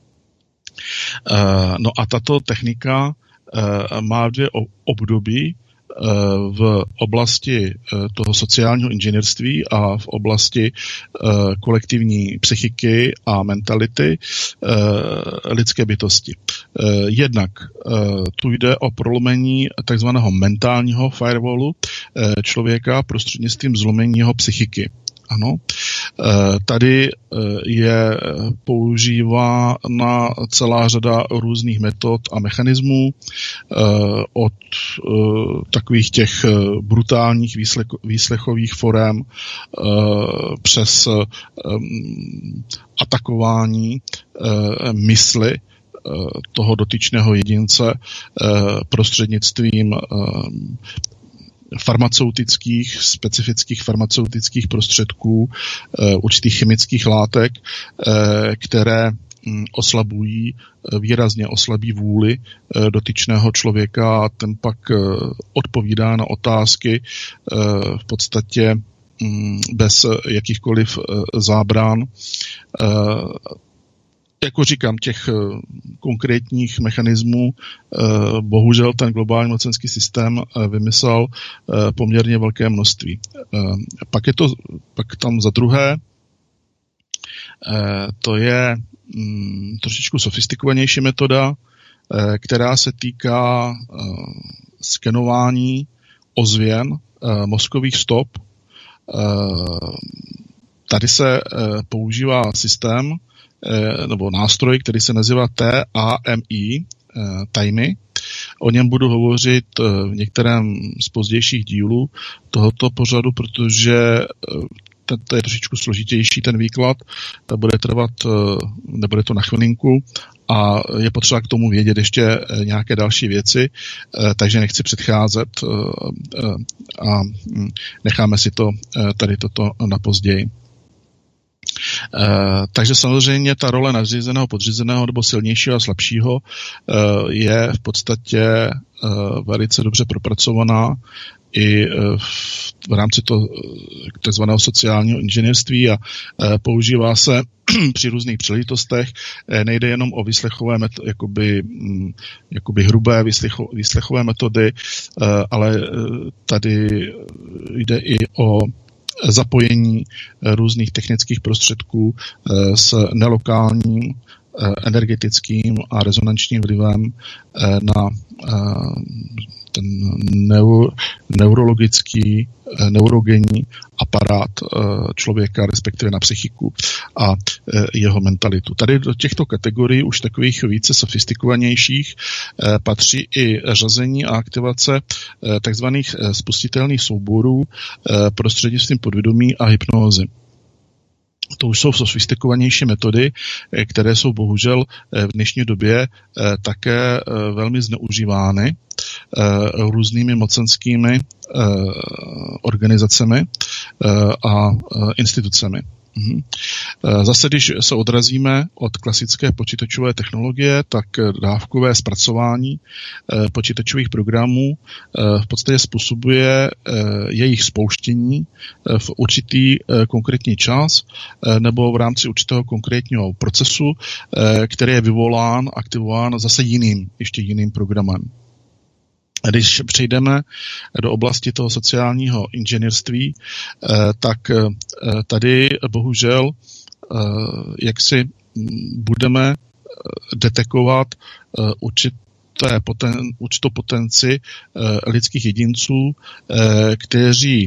No a tato technika má dvě období v oblasti toho sociálního inženýrství a v oblasti kolektivní psychiky a mentality lidské bytosti. Jednak tu jde o prolomení takzvaného mentálního firewallu člověka prostřednictvím zlomení jeho psychiky. Ano, tady je používána celá řada různých metod a mechanismů od takových těch brutálních výslechových forem přes atakování mysli toho jedince prostřednictvím specifických farmaceutických prostředků, určitých chemických látek, které výrazně oslabí vůli dotyčného člověka a ten pak odpovídá na otázky v podstatě bez jakýchkoliv zábran. Jako říkám, těch konkrétních mechanismů bohužel ten globální mocenský systém vymyslel poměrně velké množství. Pak tam za druhé, to je trošičku sofistikovanější metoda, která se týká skenování ozvěn mozkových stop. Tady se používá systém nebo nástroj, který se nazývá TAMI, TAMI. O něm budu hovořit v některém z pozdějších dílů tohoto pořadu, protože to je trošičku složitější ten výklad, bude trvat, nebude to na chvilinku a je potřeba k tomu vědět ještě nějaké další věci, takže nechci předcházet a necháme si to tady toto na později. Takže samozřejmě ta role nadřízeného, podřízeného nebo silnějšího a slabšího je v podstatě velice dobře propracovaná i v rámci toho takzvaného sociálního inženýrství a používá se při různých příležitostech. Nejde jenom o výslechové jakoby hrubé výslechové metody, ale tady jde i o zapojení různých technických prostředků s nelokálním energetickým a rezonančním vlivem na ten neurologický, neurogenní aparát člověka, respektive na psychiku a jeho mentalitu. Tady do těchto kategorií už takových více sofistikovanějších patří i řazení a aktivace takzvaných spustitelných souborů prostřednictvím podvědomí a hypnózy. To už jsou sofistikovanější metody, které jsou bohužel v dnešní době také velmi zneužívány různými mocenskými organizacemi a institucemi. Zase, když se odrazíme od klasické počítačové technologie, tak dávkové zpracování počítačových programů v podstatě způsobuje jejich spouštění v určitý konkrétní čas nebo v rámci určitého konkrétního procesu, který je vyvolán, aktivován zase ještě jiným programem. Když přejdeme do oblasti toho sociálního inženýrství, tak tady bohužel jaksi budeme detekovat určitou potenci lidských jedinců, kteří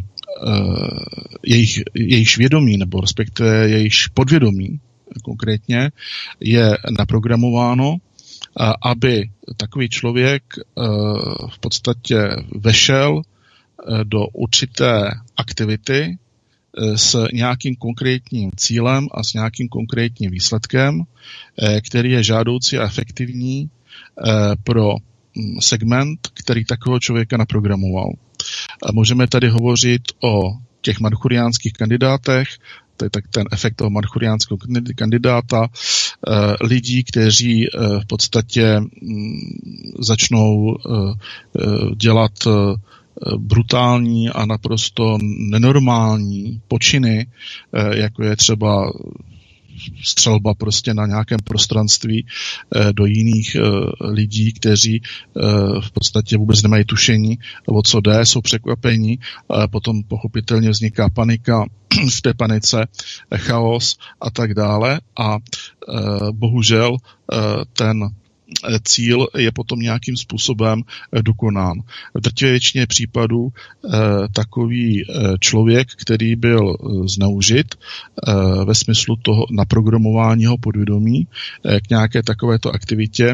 jejich vědomí, nebo respektive jejich podvědomí konkrétně, je naprogramováno, aby takový člověk v podstatě vešel do určité aktivity s nějakým konkrétním cílem a s nějakým konkrétním výsledkem, který je žádoucí a efektivní pro segment, který takového člověka naprogramoval. Můžeme tady hovořit o těch manchuriánských kandidátech, to je tak ten efekt toho manchuriánského kandidáta, lidí, kteří v podstatě začnou dělat brutální a naprosto nenormální počiny, jako je třeba střelba prostě na nějakém prostranství do jiných lidí, kteří v podstatě vůbec nemají tušení, o co jde, jsou překvapení, potom pochopitelně vzniká panika, v té panice chaos a tak dále a bohužel ten cíl je potom nějakým způsobem dokonán. V drtivé většině případů takový člověk, který byl zneužit ve smyslu toho naprogramování jeho podvědomí k nějaké takovéto aktivitě,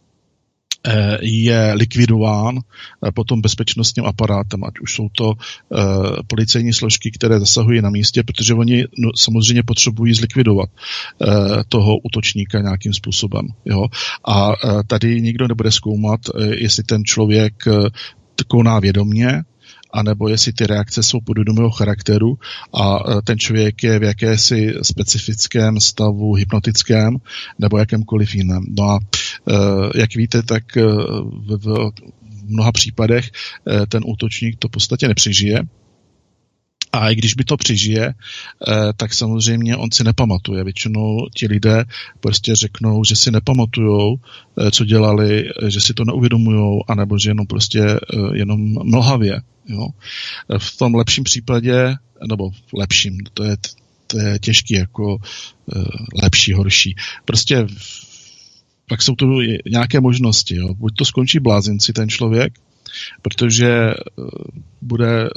je likvidován potom bezpečnostním aparátem, ať už jsou to policejní složky, které zasahují na místě, protože oni samozřejmě potřebují zlikvidovat toho útočníka nějakým způsobem. Jo? A tady nikdo nebude zkoumat, jestli ten člověk koná vědomě, anebo jestli ty reakce jsou podvědomého charakteru a ten člověk je v jakési specifickém stavu hypnotickém nebo jakémkoliv jiném. No a jak víte, tak v mnoha případech ten útočník to v podstatě nepřežije. A i když by to přežije, tak samozřejmě on si nepamatuje. Většinou ti lidé prostě řeknou, že si nepamatujou, co dělali, že si to neuvědomujou, anebo že jenom prostě jenom mlhavě. Jo. V tom lepším případě, nebo v lepším, to je těžký, jako lepší, horší. Prostě pak jsou tu nějaké možnosti. Jo. Buď to skončí blázinci ten člověk, protože bude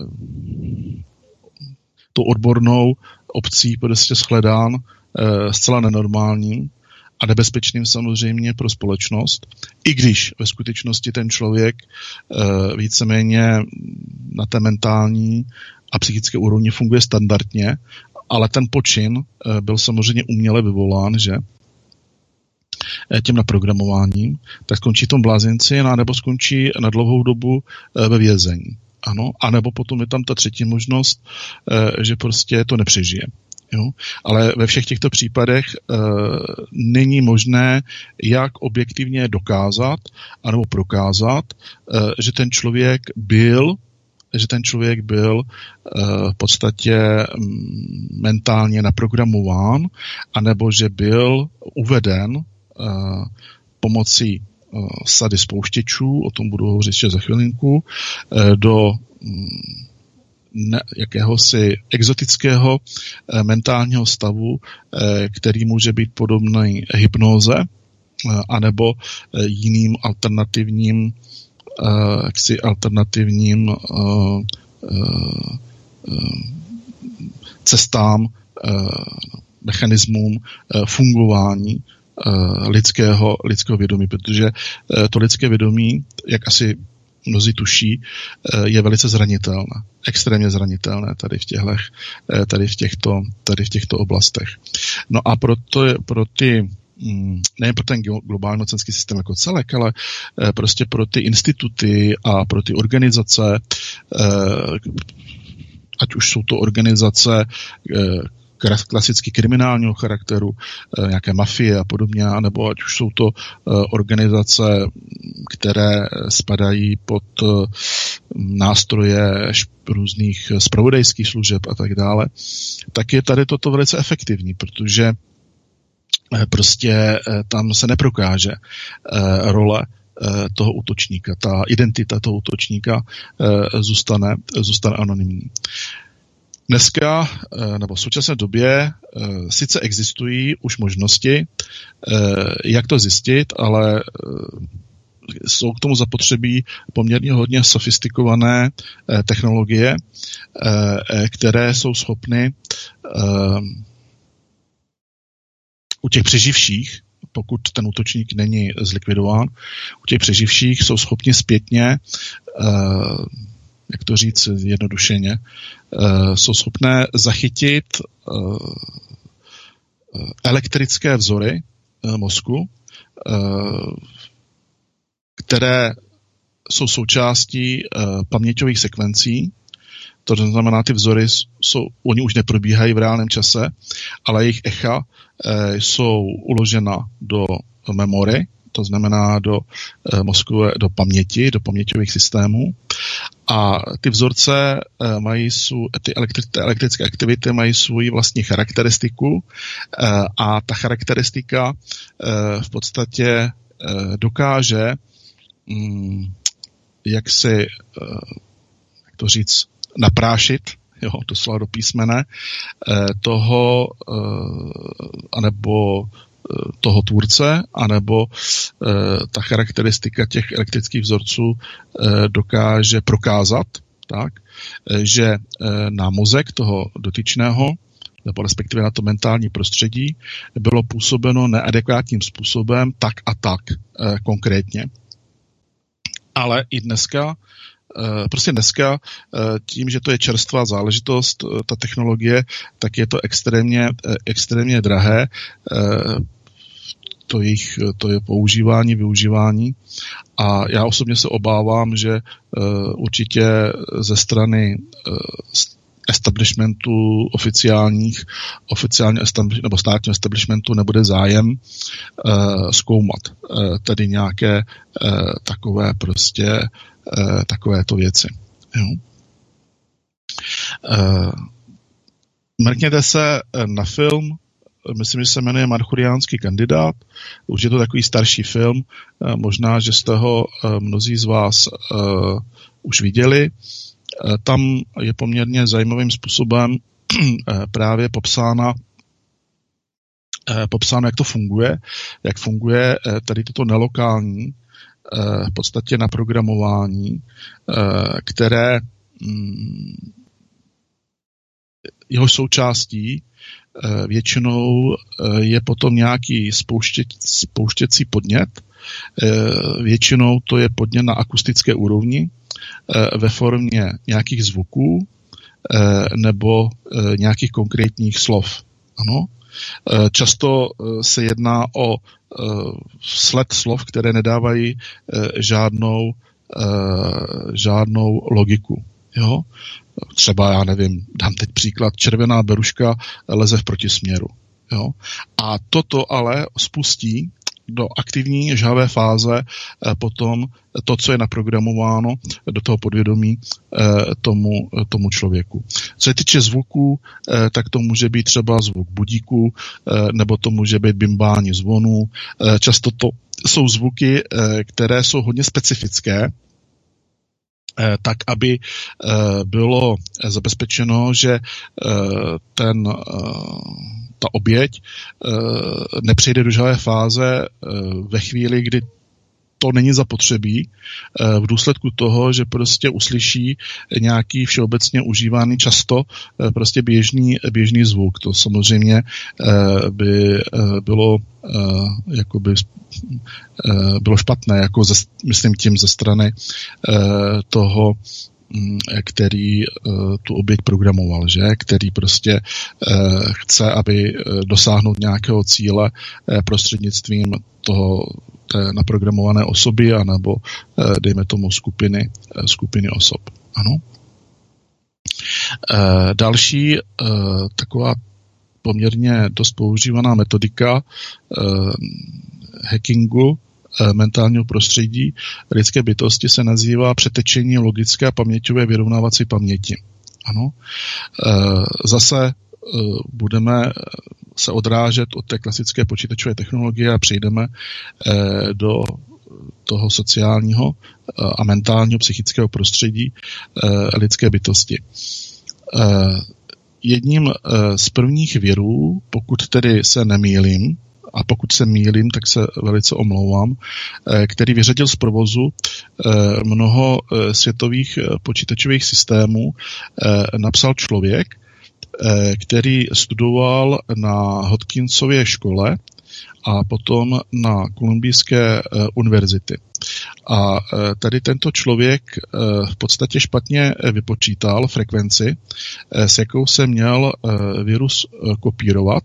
tou odbornou obcí prostě shledán zcela nenormálním a nebezpečným samozřejmě pro společnost, i když ve skutečnosti ten člověk víceméně na té mentální a psychické úrovni funguje standardně, ale ten počin byl samozřejmě uměle vyvolán, že tím naprogramováním, tak skončí v tom blázinci, nebo skončí na dlouhou dobu ve vězení. Ano, anebo potom je tam ta třetí možnost, že prostě to nepřežije. Jo? Ale ve všech těchto případech není možné jak objektivně dokázat anebo prokázat, že ten člověk byl v podstatě mentálně naprogramován, anebo že byl uveden pomocí sady spouštěčů, o tom budu hovořit ještě za chvilinku, do jakéhosi exotického mentálního stavu, který může být podobný hypnóze, anebo jiným alternativním cestám, mechanismům fungování lidského vědomí, protože to lidské vědomí, jak asi mnozí tuší, je velice zranitelné, extrémně zranitelné tady v těchto oblastech. No a pro ty nejen pro ten globální mocenský systém jako celek, ale prostě pro ty instituty a pro ty organizace, ať už jsou to organizace klasicky kriminálního charakteru, nějaké mafie a podobně, nebo ať už jsou to organizace, které spadají pod nástroje různých zpravodajských služeb a tak dále, tak je tady toto velice efektivní, protože prostě tam se neprokáže role toho útočníka. Ta identita toho útočníka zůstane anonymní. Dneska, nebo v současné době, sice existují už možnosti, jak to zjistit, ale jsou k tomu zapotřebí poměrně hodně sofistikované technologie, které jsou schopny u těch přeživších, pokud ten útočník není zlikvidován, u těch přeživších jsou schopni zpětně, jak to říct jednodušeně, jsou schopné zachytit elektrické vzory mozku, které jsou součástí paměťových sekvencí. To znamená, ty vzory oni už neprobíhají v reálném čase, ale jejich echa jsou uložena do memory, to znamená do paměti, do paměťových systémů. A ty vzorce ty elektrické aktivity mají svou vlastní charakteristiku a ta charakteristika v podstatě dokáže jak to říct, naprášit, doslova do písmene, toho anebo toho tvůrce, anebo ta charakteristika těch elektrických vzorců dokáže prokázat, tak, že na mozek toho dotyčného, nebo respektive na to mentální prostředí, bylo působeno neadekvátním způsobem tak a tak konkrétně. Ale i dneska, tím, že to je čerstvá záležitost, ta technologie, tak je to extrémně drahé, to je využívání. A já osobně se obávám, že určitě ze strany establishmentu nebo státního establishmentu nebude zájem zkoumat tedy nějaké takovéto věci. Jo. Mrkněte se na film, myslím, že se jmenuje Manchuriánský kandidát. Už je to takový starší film, možná, že jste ho mnozí z vás už viděli. Tam je poměrně zajímavým způsobem právě popsáno, jak to funguje, jak funguje tady toto nelokální v podstatě naprogramování, které jeho součástí většinou je potom nějaký spouštěcí podnět. Většinou to je podnět na akustické úrovni ve formě nějakých zvuků nebo nějakých konkrétních slov. Ano. Často se jedná o sled slov, které nedávají žádnou logiku. Jo? Třeba, já nevím, dám teď příklad, červená beruška leze v protisměru. Jo? A toto ale spustí do aktivní žhavé fáze potom to, co je naprogramováno do toho podvědomí tomu člověku. Co se týče zvuků, tak to může být třeba zvuk budíku, nebo to může být bimbání zvonů. Často to jsou zvuky, které jsou hodně specifické, tak, aby bylo zabezpečeno, že ta oběť nepřejde do žhavé fáze ve chvíli, kdy to není zapotřebí, v důsledku toho, že prostě uslyší nějaký všeobecně užívaný často prostě běžný zvuk. To samozřejmě by bylo bylo špatné, jako myslím tím ze strany toho, který tu oběť programoval, že? Který prostě chce, aby dosáhnout nějakého cíle prostřednictvím té naprogramované osoby, anebo dejme tomu skupiny osob. Ano. Další taková poměrně dost používaná metodika hackingu mentálního prostředí lidské bytosti se nazývá přetečení logické a paměťové vyrovnávací paměti. Ano. Zase budeme se odrážet od té klasické počítačové technologie a přejdeme do toho sociálního a mentálního psychického prostředí lidské bytosti. Jedním z prvních virů, pokud tedy se nemýlím, a pokud se mýlím, tak se velice omlouvám, který vyřadil z provozu mnoho světových počítačových systémů, napsal člověk, který studoval na Hopkinsově škole a potom na Kolumbijské univerzity. A tady tento člověk v podstatě špatně vypočítal frekvenci, s jakou se měl virus kopírovat,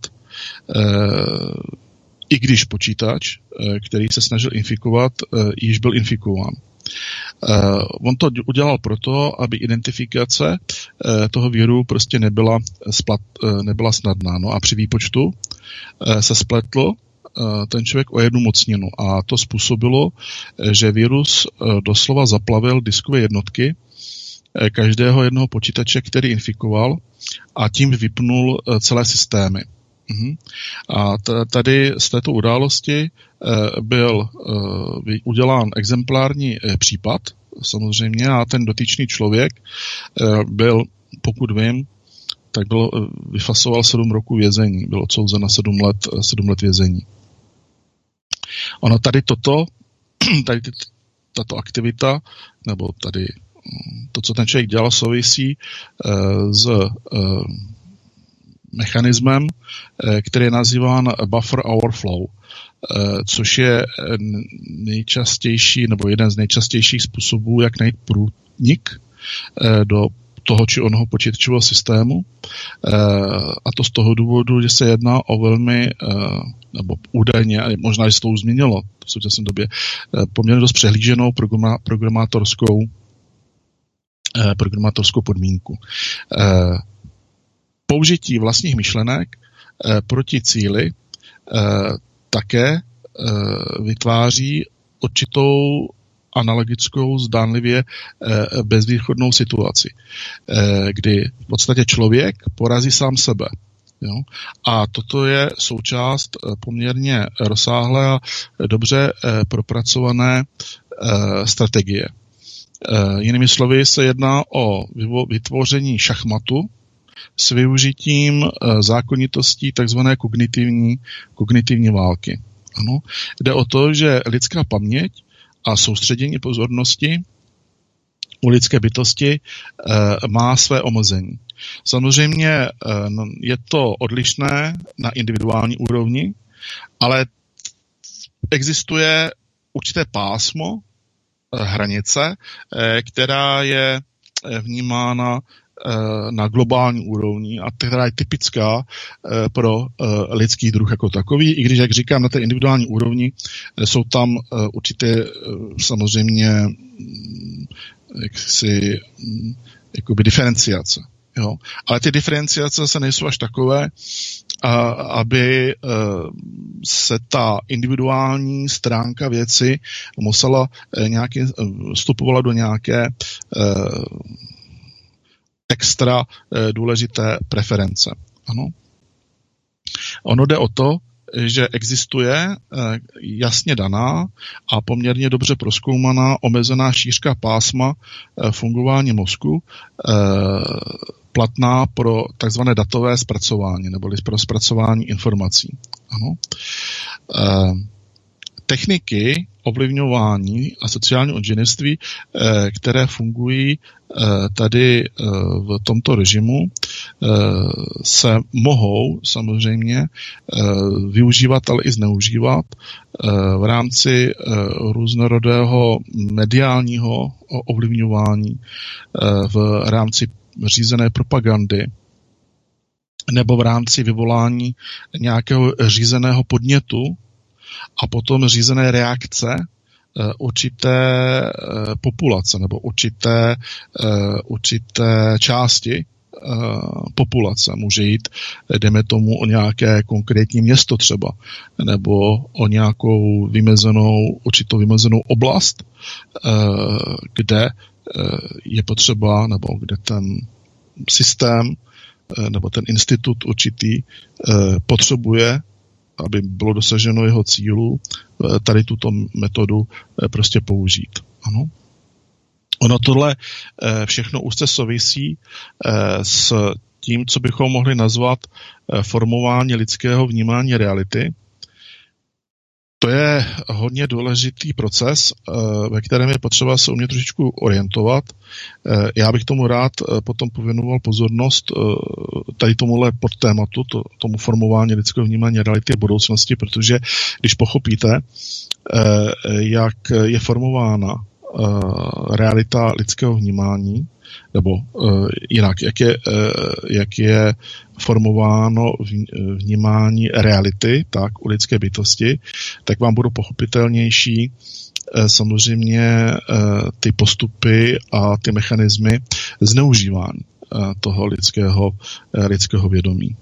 i když počítač, který se snažil infikovat, již byl infikován. On to udělal proto, aby identifikace toho viru prostě nebyla snadná. No a při výpočtu se spletl ten člověk o jednu mocninu a to způsobilo, že virus doslova zaplavil diskové jednotky každého jednoho počítače, který infikoval a tím vypnul celé systémy. A tady z této události byl udělán exemplární případ, samozřejmě, a ten dotyčný člověk byl, pokud vím, tak vyfasoval 7 roků vězení, byl odsouzen na 7 let vězení. Ono tady tato aktivita, nebo tady to, co ten člověk dělal, souvisí s mechanismem, který je nazýván buffer overflow, což je nejčastější nebo jeden z nejčastějších způsobů, jak najít průnik do toho či onoho počítačového systému. A to z toho důvodu, že se jedná o velmi, nebo údajně, možná, že se to už změnilo v současné době, poměrně dost přehlíženou programátorskou podmínku. Použití vlastních myšlenek proti cíli také vytváří určitou analogickou, zdánlivě bezvýchodnou situaci, kdy v podstatě člověk porazí sám sebe. Jo? A toto je součást poměrně rozsáhlé a dobře propracované strategie. Jinými slovy se jedná o vytvoření šachmatu s využitím zákonitostí takzvané kognitivní války. Ano. Jde o to, že lidská paměť a soustředění pozornosti u lidské bytosti má své omezení. Samozřejmě je to odlišné na individuální úrovni, ale existuje určité pásmo, hranice, která je vnímána na globální úrovni a která je typická pro lidský druh jako takový, i když, jak říkám, na té individuální úrovni jsou tam určité samozřejmě jakoby diferenciace. Jo? Ale ty diferenciace zase nejsou až takové, aby se ta individuální stránka věci musela vstupovala do nějaké extra důležité preference. Ano. Ono jde o to, že existuje jasně daná a poměrně dobře prozkoumaná omezená šířka pásma fungování mozku, platná pro takzvané datové zpracování nebo pro zpracování informací. Ano. Techniky ovlivňování a sociálního inženýrství, které fungují tady v tomto režimu, se mohou samozřejmě využívat, ale i zneužívat v rámci různorodého mediálního ovlivňování, v rámci řízené propagandy nebo v rámci vyvolání nějakého řízeného podnětu a potom řízené reakce určité populace nebo určité části populace. Může jít, jdeme tomu, o nějaké konkrétní město třeba, nebo o nějakou určitou vymezenou oblast, kde je potřeba, nebo kde ten systém nebo ten institut určitý potřebuje, aby bylo dosaženo jeho cílu, tady tuto metodu prostě použít. Ano. Ono tohle všechno úzce souvisí s tím, co bychom mohli nazvat formování lidského vnímání reality. To je hodně důležitý proces, ve kterém je potřeba se umět trošičku orientovat. Já bych tomu rád potom pověnoval pozornost tady tomuhle podtématu, tomu formování lidského vnímání reality v budoucnosti, protože když pochopíte, jak je formována realita lidského vnímání, nebo jinak, jak je formováno vnímání reality, tak u lidské bytosti, tak vám budou pochopitelnější samozřejmě ty postupy a ty mechanismy zneužívání toho lidského vědomí.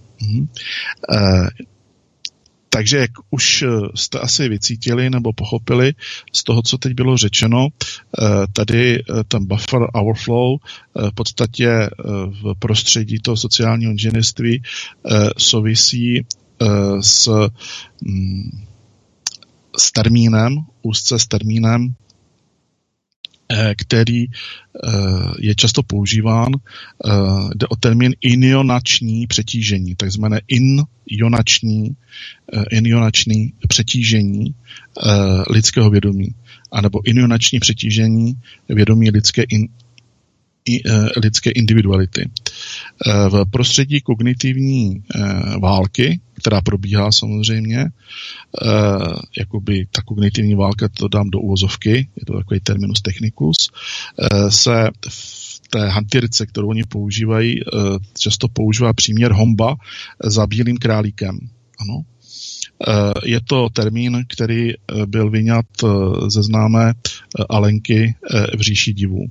Takže jak už jste asi vycítili nebo pochopili z toho, co teď bylo řečeno, tady ten buffer overflow v podstatě v prostředí toho sociálního inženýrství souvisí s termínem, úzce s termínem, který je často používán. Jde o termín inionační přetížení, takzvané inionační přetížení lidského vědomí, anebo inionační přetížení vědomí lidské individuality. V prostředí kognitivní války, která probíhá samozřejmě, jakoby ta kognitivní válka, to dám do uvozovky, je to takový terminus technicus, se v té hantýrce, kterou oni používají, často používá příměr homba za bílým králíkem. Ano. Je to termín, který byl vyňat ze známé Alenky v říši divů.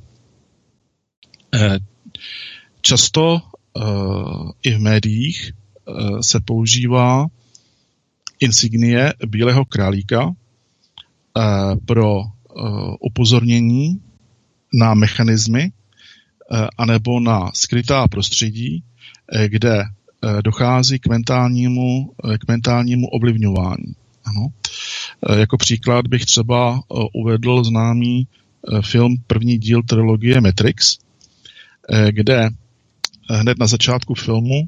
Často i v médiích se používá insignie bílého králíka pro upozornění na mechanismy anebo na skrytá prostředí, kde dochází k mentálnímu ovlivňování. Ano. Jako příklad bych třeba uvedl známý film, první díl trilogie Matrix, kde hned na začátku filmu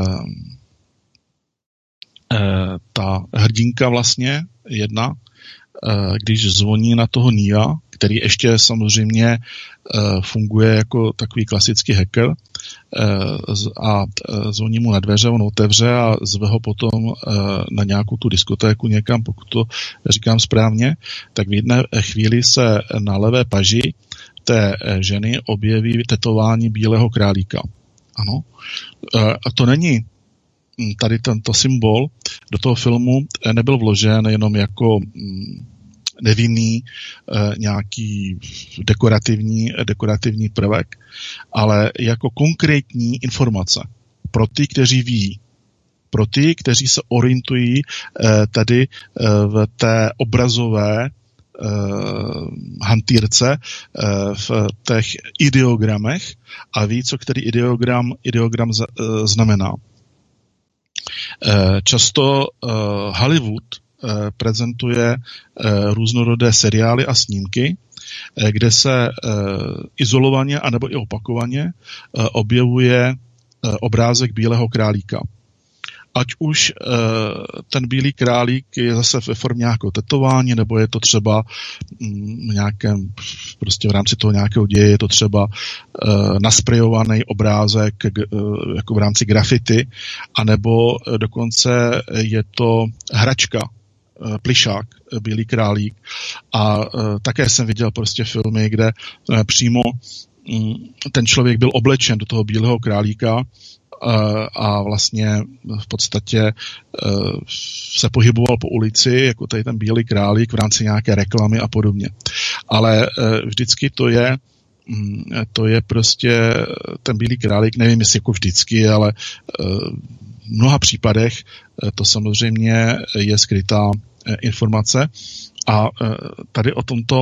ta hrdinka vlastně jedna když zvoní na toho Nia, který ještě samozřejmě funguje jako takový klasický hacker, a zvoní mu na dveře, on otevře a zve ho potom na nějakou tu diskotéku někam, pokud to říkám správně, tak v jedné chvíli se na levé paži té ženy objeví tetování bílého králíka. Ano. A to není tady tento symbol do toho filmu nebyl vložen jenom jako nevinný nějaký dekorativní prvek, ale jako konkrétní informace pro ty, kteří ví, pro ty, kteří se orientují tady v té obrazové hantýrce, v těch ideogramech a ví, co který ideogram znamená. Často Hollywood prezentuje různorodé seriály a snímky, kde se izolovaně anebo i opakovaně objevuje obrázek bílého králíka. Ať už ten bílý králík je zase ve formě nějakého tetování, nebo je to třeba nějakém, prostě v rámci toho nějakého děje, je to třeba nasprejovaný obrázek jako v rámci grafity, anebo dokonce je to hračka, plišák, bílý králík. A také jsem viděl prostě filmy, kde přímo ten člověk byl oblečen do toho bílého králíka a vlastně v podstatě se pohyboval po ulici, jako tady ten bílý králík v rámci nějaké reklamy a podobně. Ale vždycky to je prostě ten bílý králík, nevím jestli jako vždycky, ale v mnoha případech to samozřejmě je skrytá informace a tady o tomto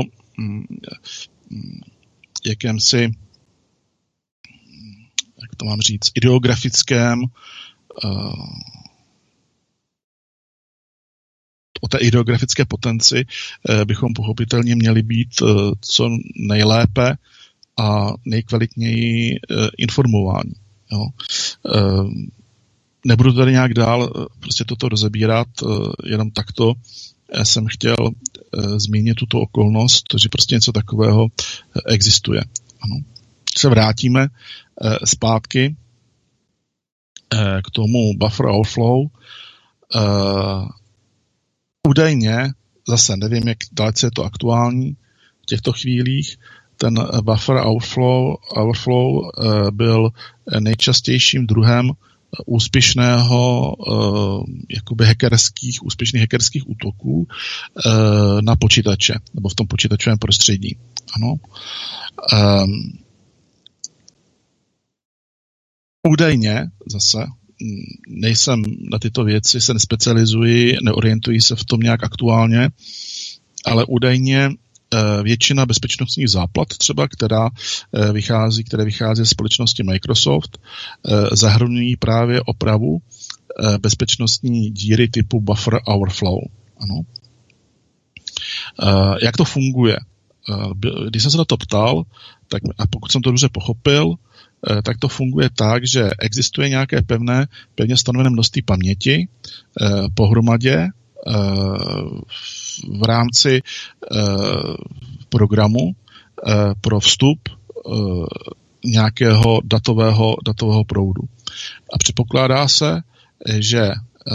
jakémsi, jak to mám říct, ideografickém, o té ideografické potenci bychom pochopitelně měli být co nejlépe a nejkvalitněji informováni. Jo. Nebudu tady nějak dál prostě toto rozebírat, jenom takto jsem chtěl zmínit tuto okolnost, že prostě něco takového existuje. Ano. Se vrátíme zpátky k tomu buffer overflow. Údajně, zase nevím, jak dalece je to aktuální v těchto chvílích, ten buffer overflow byl nejčastějším druhem úspěšného jakoby úspěšných hackerských útoků na počítače, nebo v tom počítačovém prostředí. Ano. Údajně zase nejsem na tyto věci, se nespecializuji, neorientuji se v tom nějak aktuálně, ale údajně většina bezpečnostních záplat třeba, které vychází ze společnosti Microsoft, zahrnují právě opravu bezpečnostní díry typu buffer overflow. Ano. Jak to funguje? Když jsem se na to ptal, tak, a pokud jsem to dobře pochopil, tak to funguje tak, že existuje nějaké pevně stanovené množství paměti pohromadě v rámci programu pro vstup nějakého datového proudu. A předpokládá se, že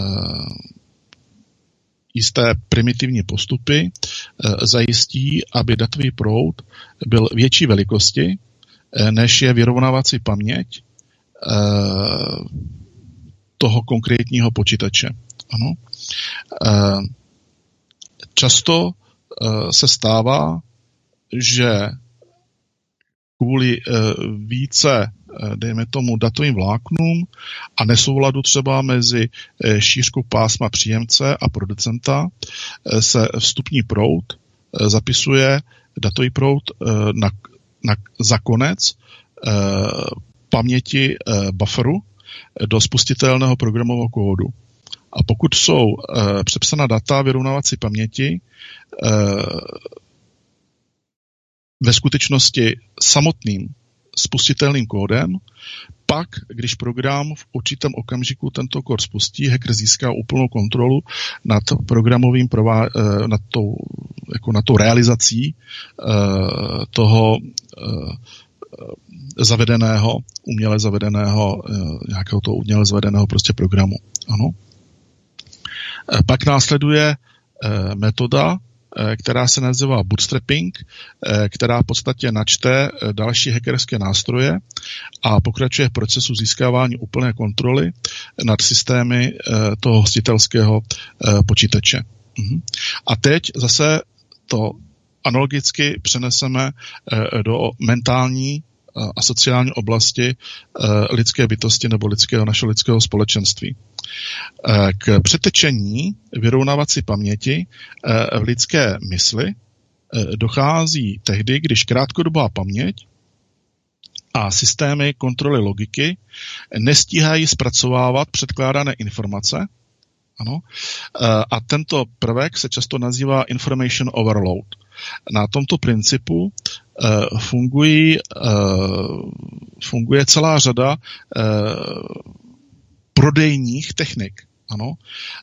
jisté primitivní postupy zajistí, aby datový proud byl větší velikosti, než je vyrovnávací paměť toho konkrétního počítače. Ano. Často se stává, že kvůli více, dejme tomu, datovým vláknům a nesouladu třeba mezi šířkou pásma příjemce a producenta se vstupní proud zapisuje datový proud za konec paměti bufferu do spustitelného programového kódu. A pokud jsou přepsaná data vyrovnávací paměti ve skutečnosti samotným spustitelným kódem, pak, když program v určitém okamžiku tento kód spustí, hacker získá úplnou kontrolu nad programovým nad tou realizací toho uměle zavedeného prostě programu. Ano. Pak následuje metoda, která se nazývá bootstrapping, která v podstatě načte další hackerské nástroje a pokračuje v procesu získávání úplné kontroly nad systémy toho hostitelského počítače. A teď zase to analogicky přeneseme do mentální a sociální oblasti lidské bytosti nebo našeho lidského společenství. K přetečení vyrovnávací paměti v lidské mysli dochází tehdy, když krátkodobá paměť a systémy kontroly logiky nestíhají zpracovávat předkládané informace. Ano. A tento prvek se často nazývá information overload. Na tomto principu funguje celá řada prodejních technik. Ano.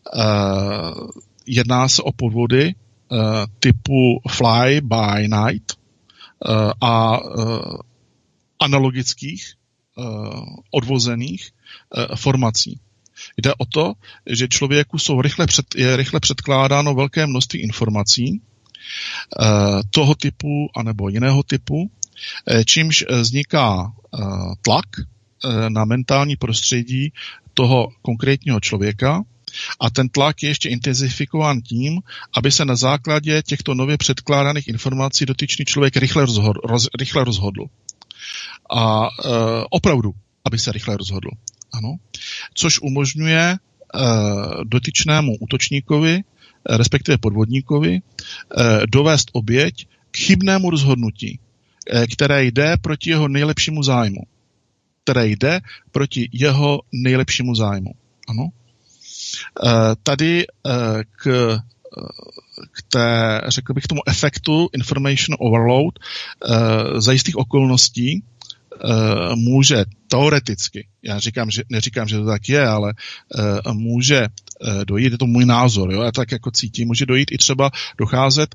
Jedná se o podvody typu fly by night a analogických odvozených formací. Jde o to, že člověku je rychle předkládáno velké množství informací toho typu anebo jiného typu, čímž vzniká tlak na mentální prostředí toho konkrétního člověka a ten tlak je ještě intenzifikován tím, aby se na základě těchto nově předkládaných informací dotyčný člověk rychle rozhodl. A opravdu, aby se rychle rozhodl. Ano. Což umožňuje dotyčnému útočníkovi, respektive podvodníkovi, dovést oběť k chybnému rozhodnutí, které jde proti jeho nejlepšímu zájmu. Ano. Tady k tomu efektu information overload za jistých okolností může teoreticky, já neříkám, že to tak je, ale může dojít, je to můj názor, jo, já tak jako cítím, může dojít i třeba docházet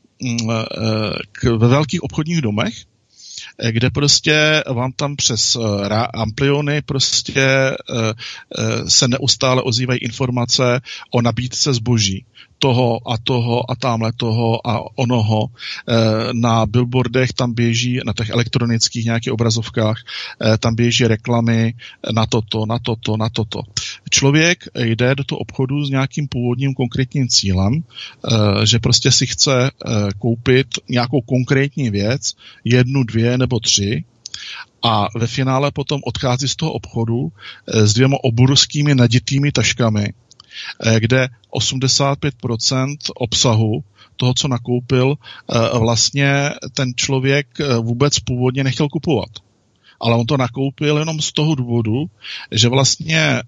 ve velkých obchodních domech, kde prostě vám tam přes ampliony prostě se neustále ozývají informace o nabídce zboží. Toho a tamhle toho a onoho. Na billboardech tam běží, na těch elektronických nějakých obrazovkách, tam běží reklamy na toto. Člověk jde do toho obchodu s nějakým původním konkrétním cílem, že prostě si chce koupit nějakou konkrétní věc, 1, 2 nebo 3, a ve finále potom odchází z toho obchodu s 2 obrovskými naditými taškami, kde 85% obsahu toho, co nakoupil, vlastně ten člověk vůbec původně nechtěl kupovat. Ale on to nakoupil jenom z toho důvodu, že vlastně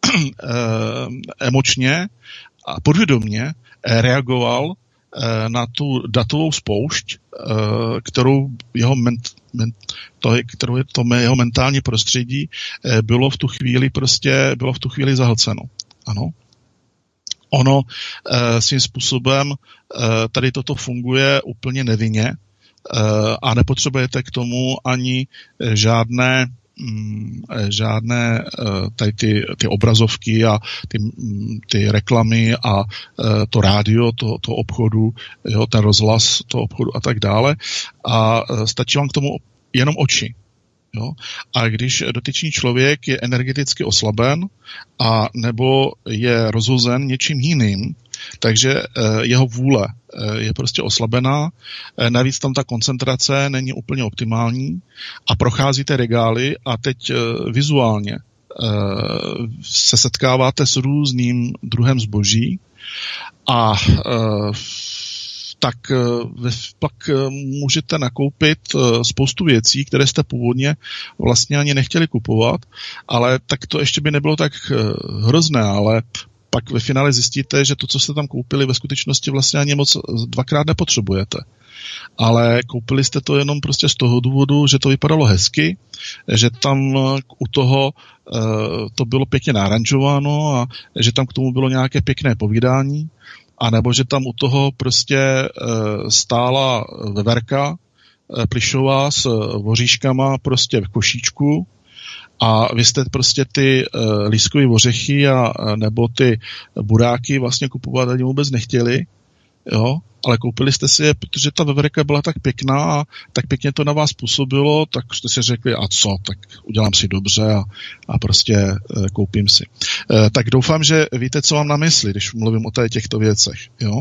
emočně a podvědomě reagoval na tu datovou spoušť, kterou jeho jeho mentální prostředí bylo v tu chvíli zahlceno. Ano. Ono svým způsobem tady toto funguje úplně nevinně a nepotřebujete k tomu ani žádné tady ty obrazovky a ty reklamy a to rádio toho obchodu, jo, ten rozhlas toho obchodu a tak dále. A stačí vám k tomu jenom oči. Jo? A když dotyčný člověk je energeticky oslaben a nebo je rozhozen něčím jiným, takže jeho vůle je prostě oslabená, navíc tam ta koncentrace není úplně optimální a procházíte regály a teď vizuálně se setkáváte s různým druhem zboží a tak pak můžete nakoupit spoustu věcí, které jste původně vlastně ani nechtěli kupovat, ale tak to ještě by nebylo tak hrozné, ale pak ve finále zjistíte, že to, co jste tam koupili, ve skutečnosti vlastně ani moc dvakrát nepotřebujete. Ale koupili jste to jenom prostě z toho důvodu, že to vypadalo hezky, že tam u toho to bylo pěkně naranžováno a že tam k tomu bylo nějaké pěkné povídání, anebo že tam u toho prostě stála veverka plišová s voříškama prostě v košíčku a vy jste prostě ty lískové ořechy a nebo ty buráky vlastně kupovat ani vůbec nechtěli, jo, ale koupili jste si je, protože ta veverka byla tak pěkná a tak pěkně to na vás působilo, tak jste si řekli, a co, tak udělám si dobře a prostě koupím si. Tak doufám, že víte, co mám na mysli, když mluvím o těchto věcech, jo.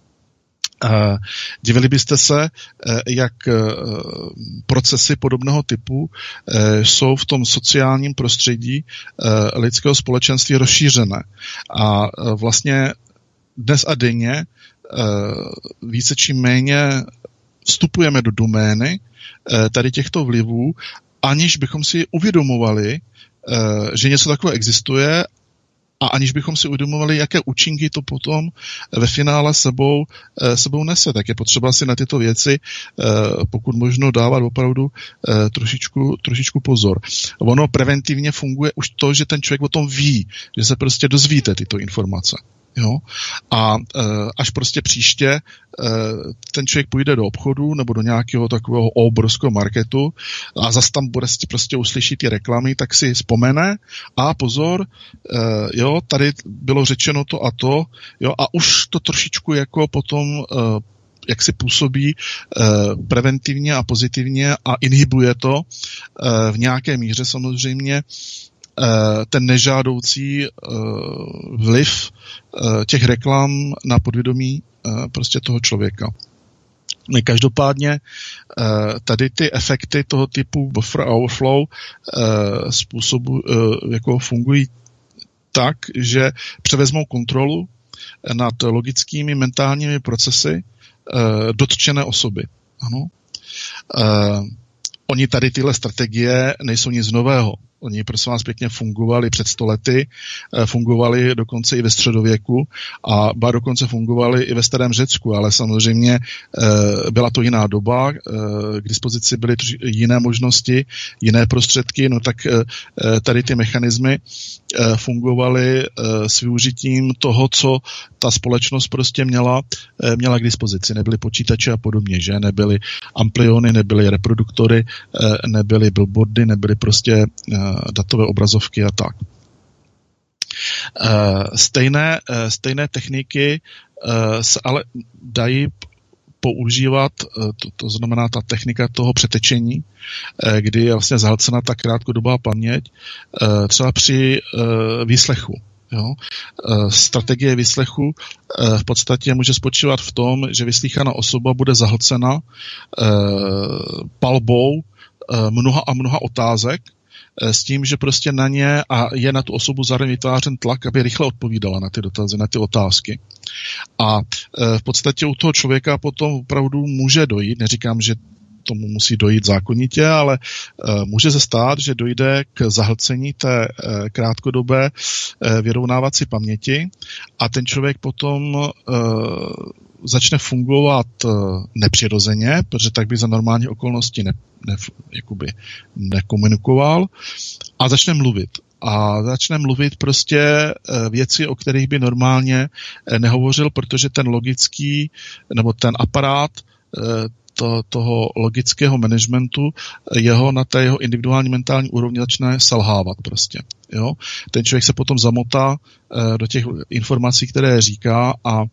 Divili byste se, jak procesy podobného typu jsou v tom sociálním prostředí lidského společenství rozšířené. A vlastně dnes a denně více či méně vstupujeme do domény tady těchto vlivů, aniž bychom si uvědomovali, že něco takového existuje a aniž bychom si uvědomovali, jaké účinky to potom ve finále sebou nese. Tak je potřeba si na tyto věci pokud možno dávat opravdu trošičku pozor. Ono preventivně funguje už to, že ten člověk o tom ví, že se prostě dozvíte tyto informace. Jo? A až prostě příště ten člověk půjde do obchodu nebo do nějakého takového obrovského marketu a zase tam bude prostě uslyší ty reklamy, tak si vzpomene a pozor, jo, tady bylo řečeno to a to, jo, a už to trošičku jako potom jak si působí preventivně a pozitivně a inhibuje to v nějaké míře samozřejmě ten nežádoucí vliv těch reklam na podvědomí prostě toho člověka. Každopádně tady ty efekty toho typu buffer overflow způsobu jako fungují tak, že převezmou kontrolu nad logickými mentálními procesy dotčené osoby. Ano. Oni tady tyhle strategie nejsou nic nového. Oni, prosím vás, pěkně fungovali před 100 lety, fungovali dokonce i ve středověku a dokonce fungovali i ve starém Řecku, ale samozřejmě byla to jiná doba, k dispozici byly jiné možnosti, jiné prostředky, no tak tady ty mechanismy fungovaly s využitím toho, co ta společnost prostě měla k dispozici. Nebyly počítače a podobně, že? Nebyly ampliony, nebyly reproduktory, nebyly billboardy, nebyly prostě datové obrazovky a tak. Stejné techniky se ale dají používat, to znamená ta technika toho přetečení, kdy je vlastně zahlcena ta krátkodobá paměť, třeba při výslechu. Jo? Strategie výslechu v podstatě může spočívat v tom, že vyslýchaná osoba bude zahlcena palbou mnoha otázek, s tím, že prostě na ně a je na tu osobu zároveň vytvářen tlak, aby rychle odpovídala na ty dotazy, na ty otázky. A v podstatě u toho člověka potom opravdu může dojít, neříkám, že tomu musí dojít zákonitě, ale může se stát, že dojde k zahlcení té krátkodobé vyrovnávací paměti a ten člověk potom začne fungovat nepřirozeně, protože tak by za normální okolnosti nekomunikoval a začne mluvit. A začne mluvit prostě věci, o kterých by normálně nehovořil, protože ten logický, nebo ten aparát toho logického managementu na té jeho individuální mentální úrovni začne selhávat prostě. Jo? Ten člověk se potom zamotá do těch informací, které říká a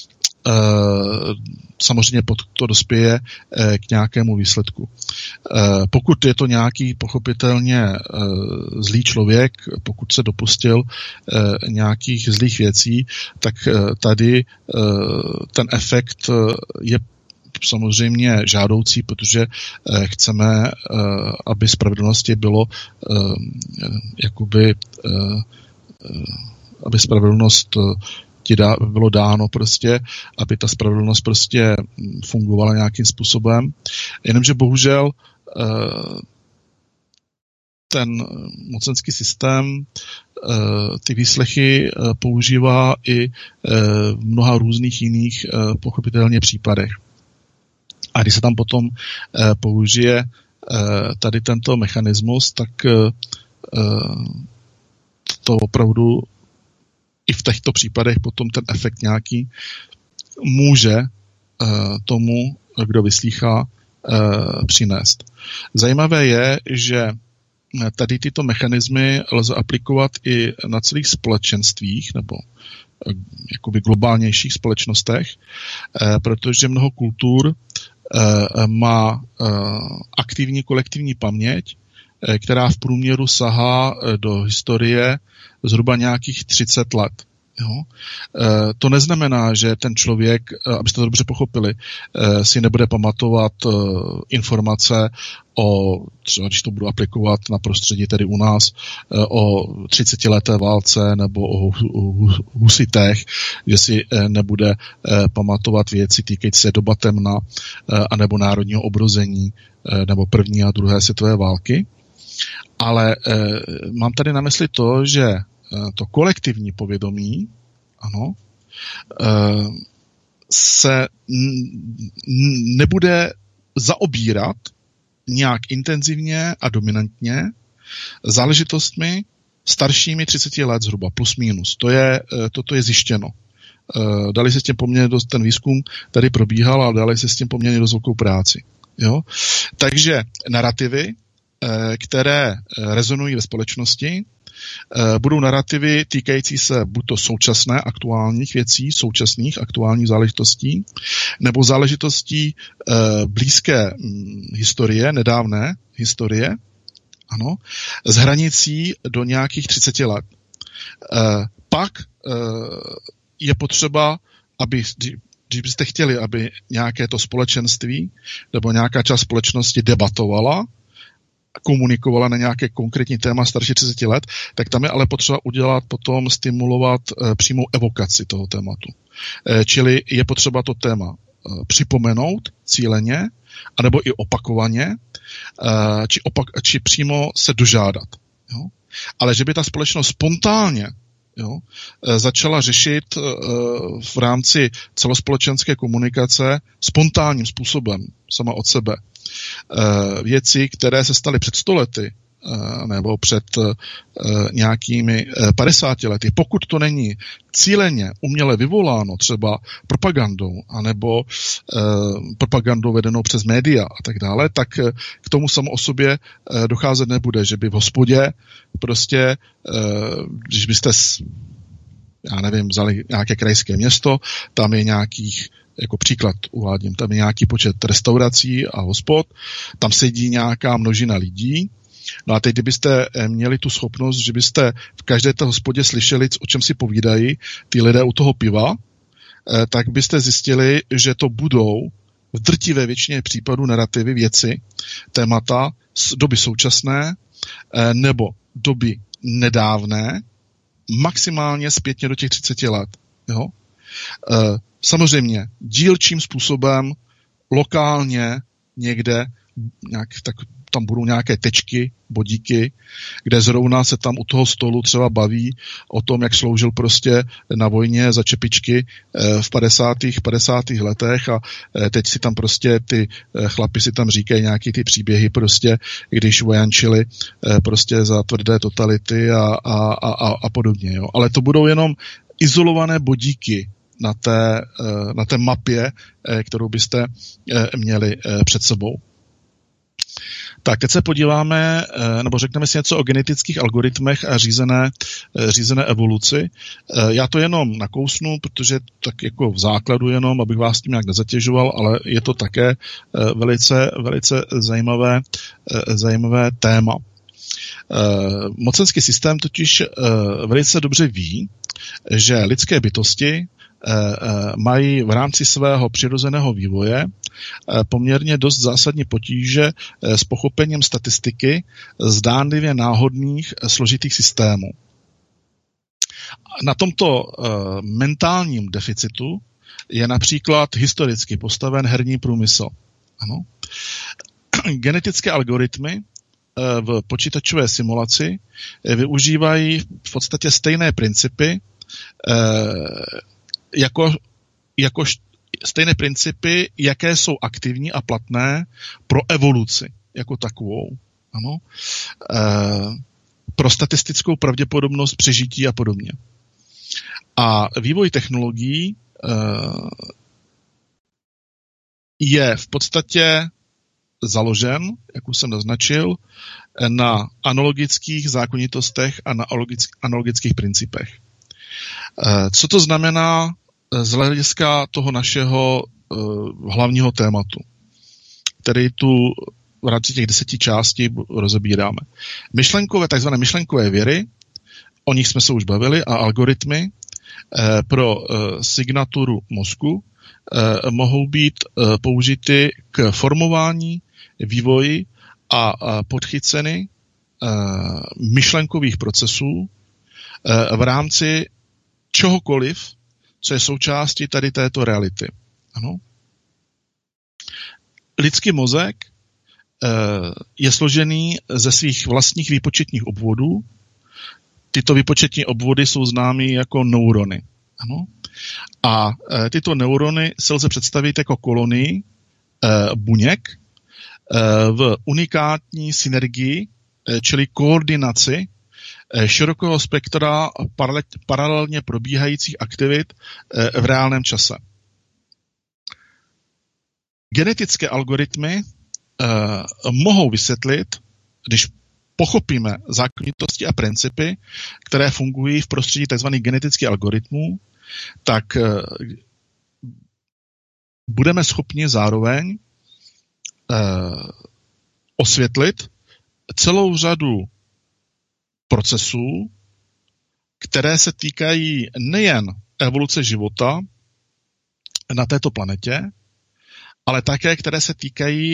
samozřejmě pod to dospěje k nějakému výsledku. Pokud je to nějaký pochopitelně zlý člověk, pokud se dopustil nějakých zlých věcí, tak tady ten efekt je samozřejmě žádoucí, protože chceme, aby spravedlnosti bylo aby spravedlnost bylo dáno prostě, aby ta spravedlnost prostě fungovala nějakým způsobem. Jenomže bohužel ten mocenský systém ty výslechy používá i v mnoha různých jiných pochopitelně případech. A když se tam potom použije tady tento mechanismus, tak to opravdu i v těchto případech potom ten efekt nějaký může tomu, kdo vyslýchá, přinést. Zajímavé je, že tady tyto mechanismy lze aplikovat i na celých společenstvích nebo jakoby globálnějších společnostech, protože mnoho kultur má aktivní kolektivní paměť, která v průměru sahá do historie zhruba nějakých 30 let. Jo? To neznamená, že ten člověk, abyste to dobře pochopili, si nebude pamatovat informace o, třeba když to budu aplikovat na prostředí tedy u nás, o 30leté válce nebo o husitech, že si nebude pamatovat věci týkající se doba temna anebo národního obrození nebo první a druhé světové války. Ale mám tady na mysli to, že to kolektivní povědomí, ano, se nebude zaobírat nějak intenzivně a dominantně záležitostmi staršími 30 let zhruba, plus minus. Toto je zjištěno. Dali se s tím poměrně dost, ten výzkum tady probíhal a dali se s tím poměrně dost velkou práci. Jo? Takže narrativy, které rezonují ve společnosti, budou narrativy týkající se buď to současné aktuálních věcí, současných aktuálních záležitostí, nebo záležitostí blízké historie, nedávné historie, ano, s hranicí do nějakých 30 let. Pak je potřeba, aby, když byste chtěli, aby nějaké to společenství nebo nějaká část společnosti debatovala, komunikovala na nějaké konkrétní téma starší 30 let, tak tam je ale potřeba udělat potom, stimulovat přímou evokaci toho tématu. Čili je potřeba to téma připomenout cíleně, anebo i opakovaně, či přímo se dožádat. Jo? Ale že by ta společnost spontánně začala řešit v rámci celospolečenské komunikace spontánním způsobem, sama od sebe, věci, které se staly před 100 lety nebo před nějakými 50 lety, pokud to není cíleně uměle vyvoláno třeba propagandou anebo propagandou vedenou přes média a tak dále, tak k tomu samo o sobě docházet nebude, že by v hospodě prostě, když byste já nevím, vzali nějaké krajské město, tam je nějakých, jako příklad uvádím, tam je nějaký počet restaurací a hospod, tam sedí nějaká množina lidí. No a teď, kdybyste měli tu schopnost, že byste v každé té hospodě slyšeli, o čem si povídají ty lidé u toho piva, tak byste zjistili, že to budou v drtivé většině případů narrativy, věci, témata z doby současné nebo doby nedávné, maximálně zpětně do těch 30 let. Jo? Samozřejmě dílčím způsobem lokálně někde nějak, tak tam budou nějaké tečky, bodíky, kde zrovna se tam u toho stolu třeba baví o tom, jak sloužil prostě na vojně za čepičky v 50. letech a teď si tam prostě ty chlapi si tam říkají nějaký ty příběhy prostě, když vojančili prostě za tvrdé totality a podobně. Jo. Ale to budou jenom izolované bodíky na té mapě, kterou byste měli před sebou. Tak, teď se podíváme, nebo řekneme si něco o genetických algoritmech a řízené evoluci. Já to jenom nakousnu, protože tak jako v základu jenom, abych vás tím nějak nezatěžoval, ale je to také velice zajímavé téma. Mocenský systém totiž velice dobře ví, že lidské bytosti mají v rámci svého přirozeného vývoje poměrně dost zásadní potíže s pochopením statistiky zdánlivě náhodných složitých systémů. Na tomto mentálním deficitu je například historicky postaven herní průmysl. Ano. Genetické algoritmy v počítačové simulaci využívají v podstatě stejné principy, jako stejné principy, jaké jsou aktivní a platné pro evoluci jako takovou. Ano? Pro statistickou pravděpodobnost přežití a podobně. A vývoj technologií je v podstatě založen, jak už jsem naznačil, na analogických zákonitostech a na analogických principech. Co to znamená z hlediska toho našeho hlavního tématu, který tu v rámci těch 10 částí rozebíráme. Takzvané myšlenkové věry, o nich jsme se už bavili, a algoritmy pro signaturu mozku mohou být použity k formování, vývoji a podchyceny myšlenkových procesů v rámci čehokoliv, co je součástí tady této reality. Ano? Lidský mozek je složený ze svých vlastních výpočetních obvodů. Tyto výpočetní obvody jsou známy jako neurony. Ano? A tyto neurony se lze představit jako kolonii buněk v unikátní synergii, čili koordinaci širokého spektra paralelně probíhajících aktivit v reálném čase. Genetické algoritmy mohou vysvětlit, když pochopíme zákonitosti a principy, které fungují v prostředí tzv. Genetických algoritmů, tak budeme schopni zároveň osvětlit celou řadu procesů, které se týkají nejen evoluce života na této planetě, ale také, které se týkají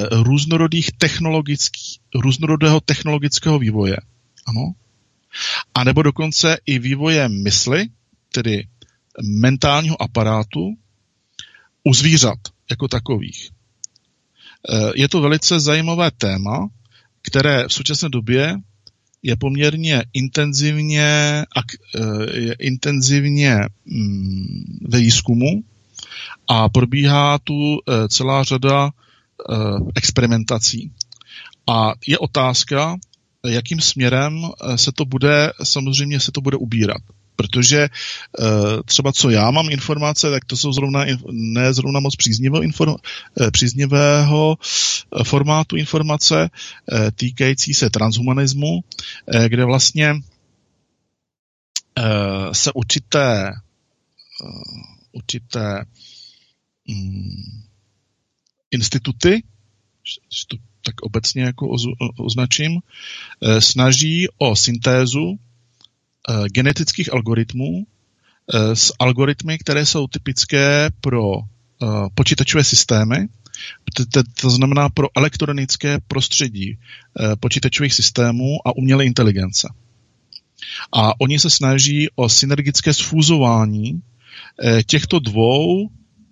různorodého technologického vývoje. Ano? A nebo dokonce i vývoje mysli, tedy mentálního aparátu, u zvířat jako takových. Je to velice zajímavé téma, které v současné době je poměrně intenzivně ve výzkumu a probíhá tu celá řada experimentací. A je otázka, jakým směrem se to bude ubírat. Protože třeba co já mám informace, tak to jsou ne zrovna moc příznivého formátu informace týkající se transhumanismu, kde vlastně se určité instituty, to tak obecně jako označím, snaží o syntézu genetických algoritmů s algoritmy, které jsou typické pro počítačové systémy, to znamená pro elektronické prostředí počítačových systémů a umělé inteligence. A oni se snaží o synergické sfúzování těchto dvou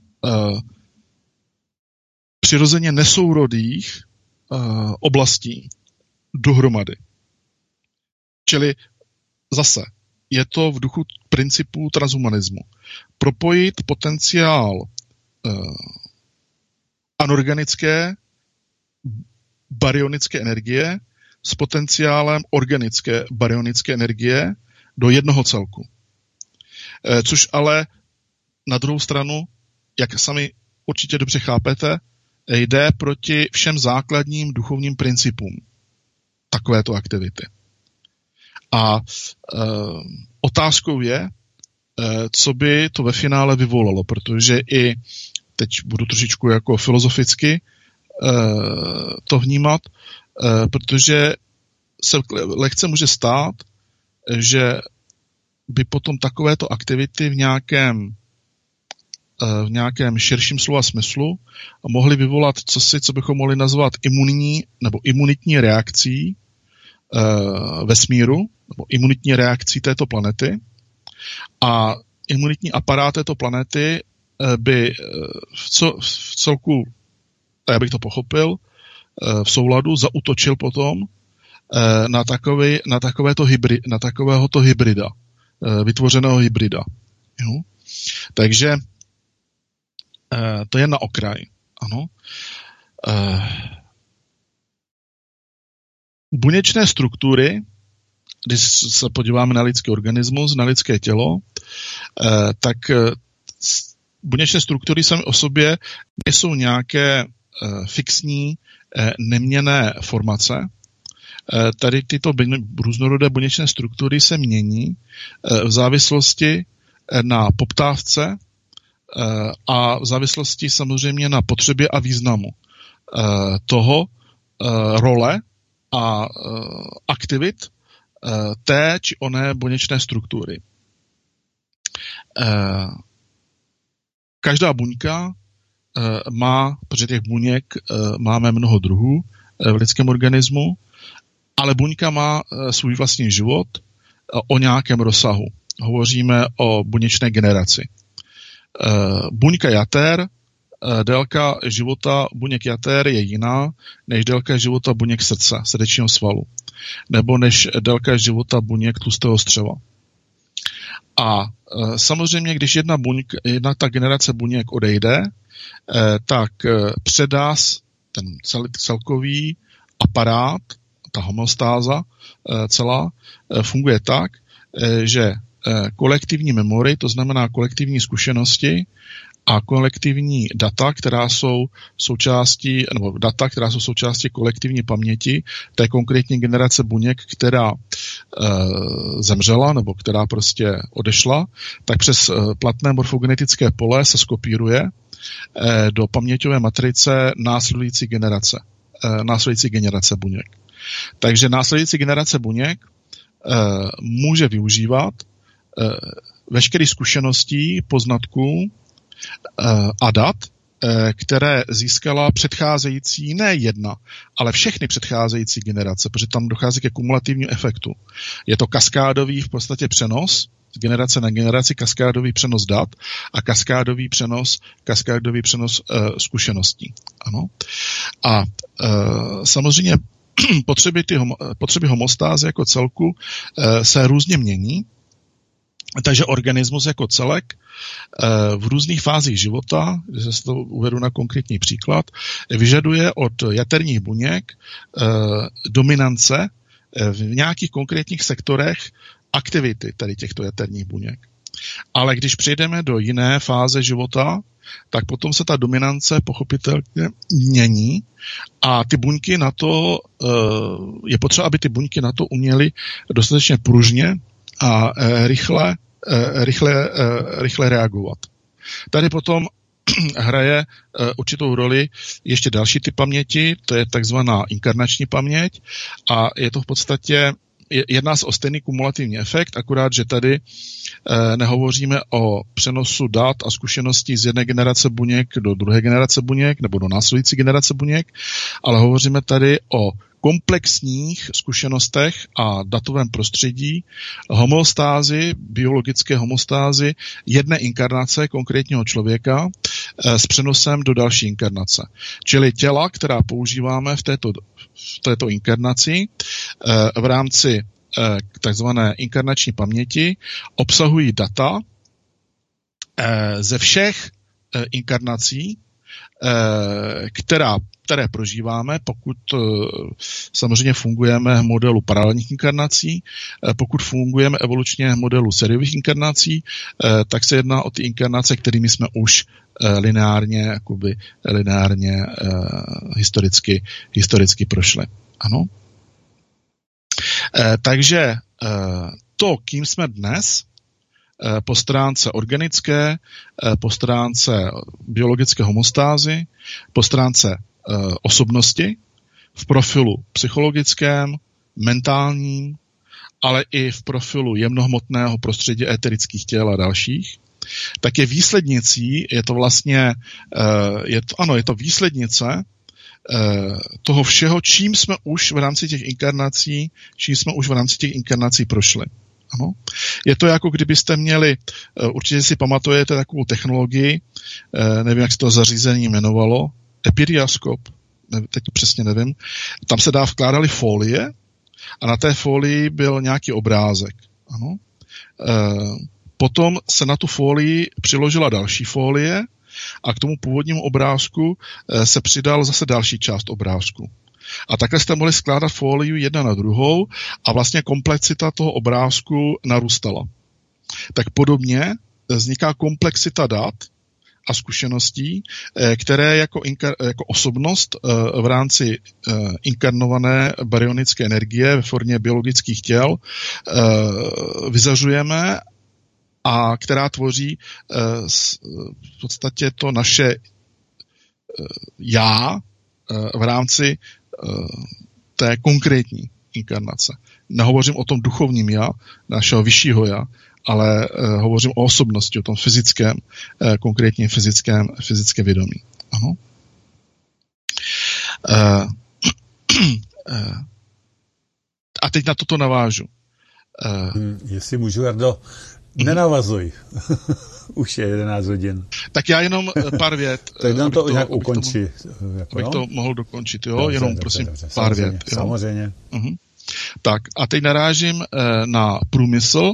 přirozeně nesourodých oblastí dohromady. Čili zase je to v duchu principů transhumanismu. Propojit potenciál anorganické baryonické energie s potenciálem organické baryonické energie do jednoho celku. Což ale na druhou stranu, jak sami určitě dobře chápete, jde proti všem základním duchovním principům takovéto aktivity. A otázkou je, co by to ve finále vyvolalo, protože i teď budu trošičku jako filozoficky to vnímat, protože se lehce může stát, že by potom takovéto aktivity v nějakém širším slova smyslu mohly vyvolat co bychom mohli nazvat imunitní reakcí vesmíru, nebo imunitní reakcí této planety. A imunitní aparát této planety by v celku, já bych to pochopil, v souladu zaútočil potom na takovéhoto hybrida, vytvořeného hybrida. Jo? Takže to je na okraj. Ano. Buněčné struktury, když se podíváme na lidský organismus, na lidské tělo, tak buněčné struktury samy o sobě nejsou nějaké fixní, neměnné formace. Tady tyto různorodé buněčné struktury se mění v závislosti na poptávce a v závislosti samozřejmě na potřebě a významu toho role a aktivit té či oné buněčné struktury. Každá buňka má, protože těch buněk máme mnoho druhů v lidském organismu, ale buňka má svůj vlastní život o nějakém rozsahu. Hovoříme o buněčné generaci. Buňka jater, délka života buněk jater je jiná než délka života buněk srdce, srdečního svalu, nebo než délka života buněk tlustého střeva. A samozřejmě, když jedna ta generace buněk odejde, tak předá ten celkový aparát, ta homeostáza celá, funguje tak, že kolektivní memory, to znamená kolektivní zkušenosti a kolektivní data, která jsou součástí kolektivní paměti té konkrétní generace buněk, která zemřela nebo která prostě odešla, tak přes platné morfogenetické pole se skopíruje do paměťové matrice následující generace buněk. Takže následující generace buněk může využívat veškerých zkušeností, poznatků a dat, které získala předcházející, ne jedna, ale všechny předcházející generace, protože tam dochází ke kumulativnímu efektu. Je to kaskádový v podstatě přenos, z generace na generaci, kaskádový přenos dat a kaskádový přenos zkušeností. Ano. A samozřejmě potřeby homostázy jako celku se různě mění, takže organismus jako celek v různých fázích života, když se to uvedu na konkrétní příklad, vyžaduje od jaterních buněk dominance v nějakých konkrétních sektorech aktivity tady těchto jaterních buněk. Ale když přejdeme do jiné fáze života, tak potom se ta dominance pochopitelně mění a ty buňky na to, je potřeba, aby ty buňky na to uměly dostatečně pružně a rychle reagovat. Tady potom hraje určitou roli ještě další typ paměti, to je takzvaná inkarnační paměť a je to v podstatě, jedná se o stejný kumulativní efekt, akorát, že tady nehovoříme o přenosu dat a zkušeností z jedné generace buněk do druhé generace buněk nebo do následující generace buněk, ale hovoříme tady o komplexních zkušenostech a datovém prostředí homeostázy, biologické homeostázy jedné inkarnace konkrétního člověka s přenosem do další inkarnace. Čili těla, která používáme v této inkarnaci v rámci takzvané inkarnační paměti, obsahují data ze všech inkarnací, které prožíváme, pokud samozřejmě fungujeme v modelu paralelních inkarnací, pokud fungujeme evolučně v modelu sériových inkarnací, tak se jedná o ty inkarnace, kterými jsme už lineárně historicky prošli. Ano. Takže to, kým jsme dnes, po stránce organické, po stránce biologické homostázy, po stránce osobnosti, v profilu psychologickém, mentálním, ale i v profilu jemnohmotného prostředí éterických těl a dalších, tak je výslednicí, je to výslednice toho všeho, čím jsme už v rámci těch inkarnací prošli. Ano. Je to jako kdybyste měli, určitě si pamatujete takovou technologii, nevím, jak se to zařízení jmenovalo, epiriaskop, teď přesně nevím, tam se vkládaly folie a na té folii byl nějaký obrázek. Ano. Potom se na tu folii přiložila další folie a k tomu původnímu obrázku se přidal zase další část obrázku. A takhle jste mohli skládat folii jedna na druhou a vlastně komplexita toho obrázku narůstala. Tak podobně vzniká komplexita dat a zkušeností, které jako osobnost v rámci inkarnované baryonické energie ve formě biologických těl vyzařujeme a která tvoří v podstatě to naše já v rámci té konkrétní inkarnace. Nehovořím o tom duchovním já, našeho vyššího já, ale hovořím o osobnosti, o tom fyzickém, konkrétně fyzické vědomí. Ano. A teď na toto navážu. Jestli můžu, Jardo, nenavazuj. Už je 11 hodin. Tak já jenom pár vět. Tak nám to nějak ukončí. Abych to mohl dokončit, jo? Dobře, jenom prosím pár vět. Jo? Samozřejmě. Tak a teď narážím na průmysl,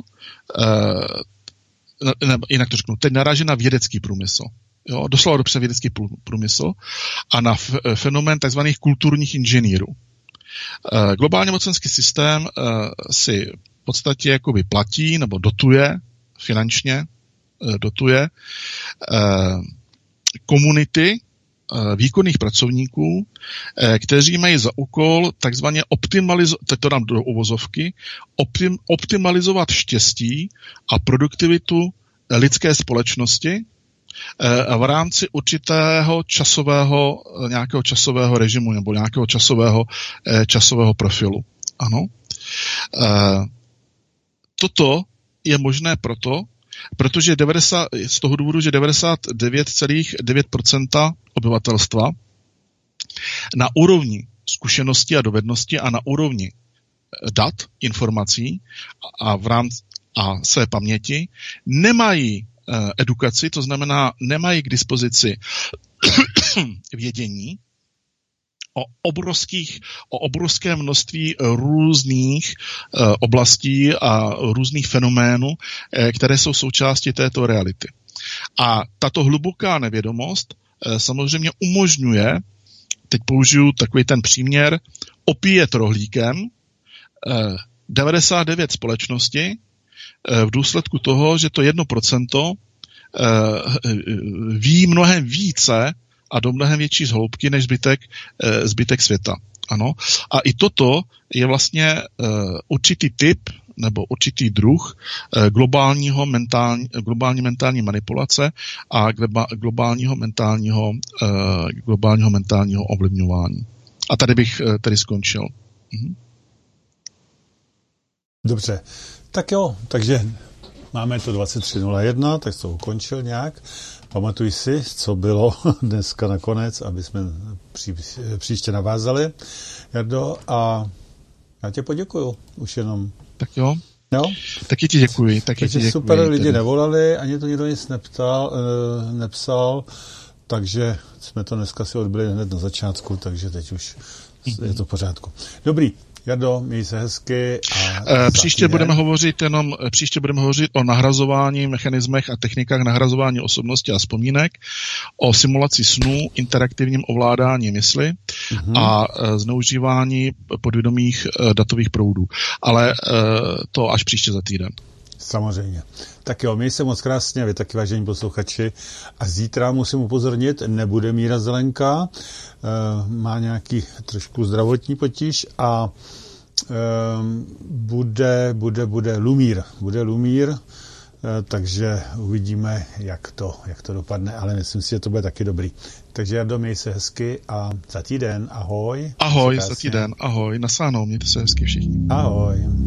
jinak to řeknu, teď narážím na vědecký průmysl. Jo? Doslova dobře vědecký průmysl a na fenomén takzvaných kulturních inženýrů. Globálně mocenský systém si v podstatě jakoby platí nebo dotuje finančně, komunity výkonných pracovníků, kteří mají za úkol takzvaně optimalizovat štěstí a produktivitu lidské společnosti v rámci určitého nějakého časového režimu nebo nějakého časového profilu. Ano. Toto je možné protože z toho důvodu, že 99,9% obyvatelstva na úrovni zkušenosti a dovednosti a na úrovni dat, informací a své paměti nemají edukaci, to znamená nemají k dispozici vědění o obrovské množství různých oblastí a různých fenoménů, které jsou součástí této reality. A tato hluboká nevědomost samozřejmě umožňuje, teď použiju takový ten příměr, opíjet rohlíkem 99 společnosti v důsledku toho, že to 1% ví mnohem více a do mnohem větší zhloubky než zbytek světa. Ano. A i toto je vlastně určitý typ nebo určitý druh globální mentální manipulace a globálního mentálního ovlivňování. A tady bych skončil. Dobře. Tak jo, takže máme to 23:01, tak to ukončil nějak. Pamatuj si, co bylo dneska nakonec, aby jsme příště navázali, Jardo, a já tě poděkuju už jenom. Tak jo. Taky ti děkuji. Takže super, lidi nevolali, ani to nikdo nic nepsal, takže jsme to dneska si odbyli hned na začátku, takže teď už je to v pořádku. Dobrý. Jardo, měj se hezky. Příště budeme hovořit o nahrazování, mechanismech a technikách nahrazování osobnosti a vzpomínek, o simulaci snů, interaktivním ovládání mysli a zneužívání podvědomých datových proudů. Ale to až příště za týden. Samozřejmě. Tak jo, měj se moc krásně, vy taky, vážení posluchači. A zítra musím upozornit, nebude Míra Zelenka, má nějaký trošku zdravotní potíž a bude Lumír. Bude Lumír, takže uvidíme, jak to dopadne, ale myslím si, že to bude taky dobrý. Takže Jardo, měj se hezky a za týden, ahoj. Ahoj, za týden, ahoj, nasánou, mějte se hezky všichni. Ahoj.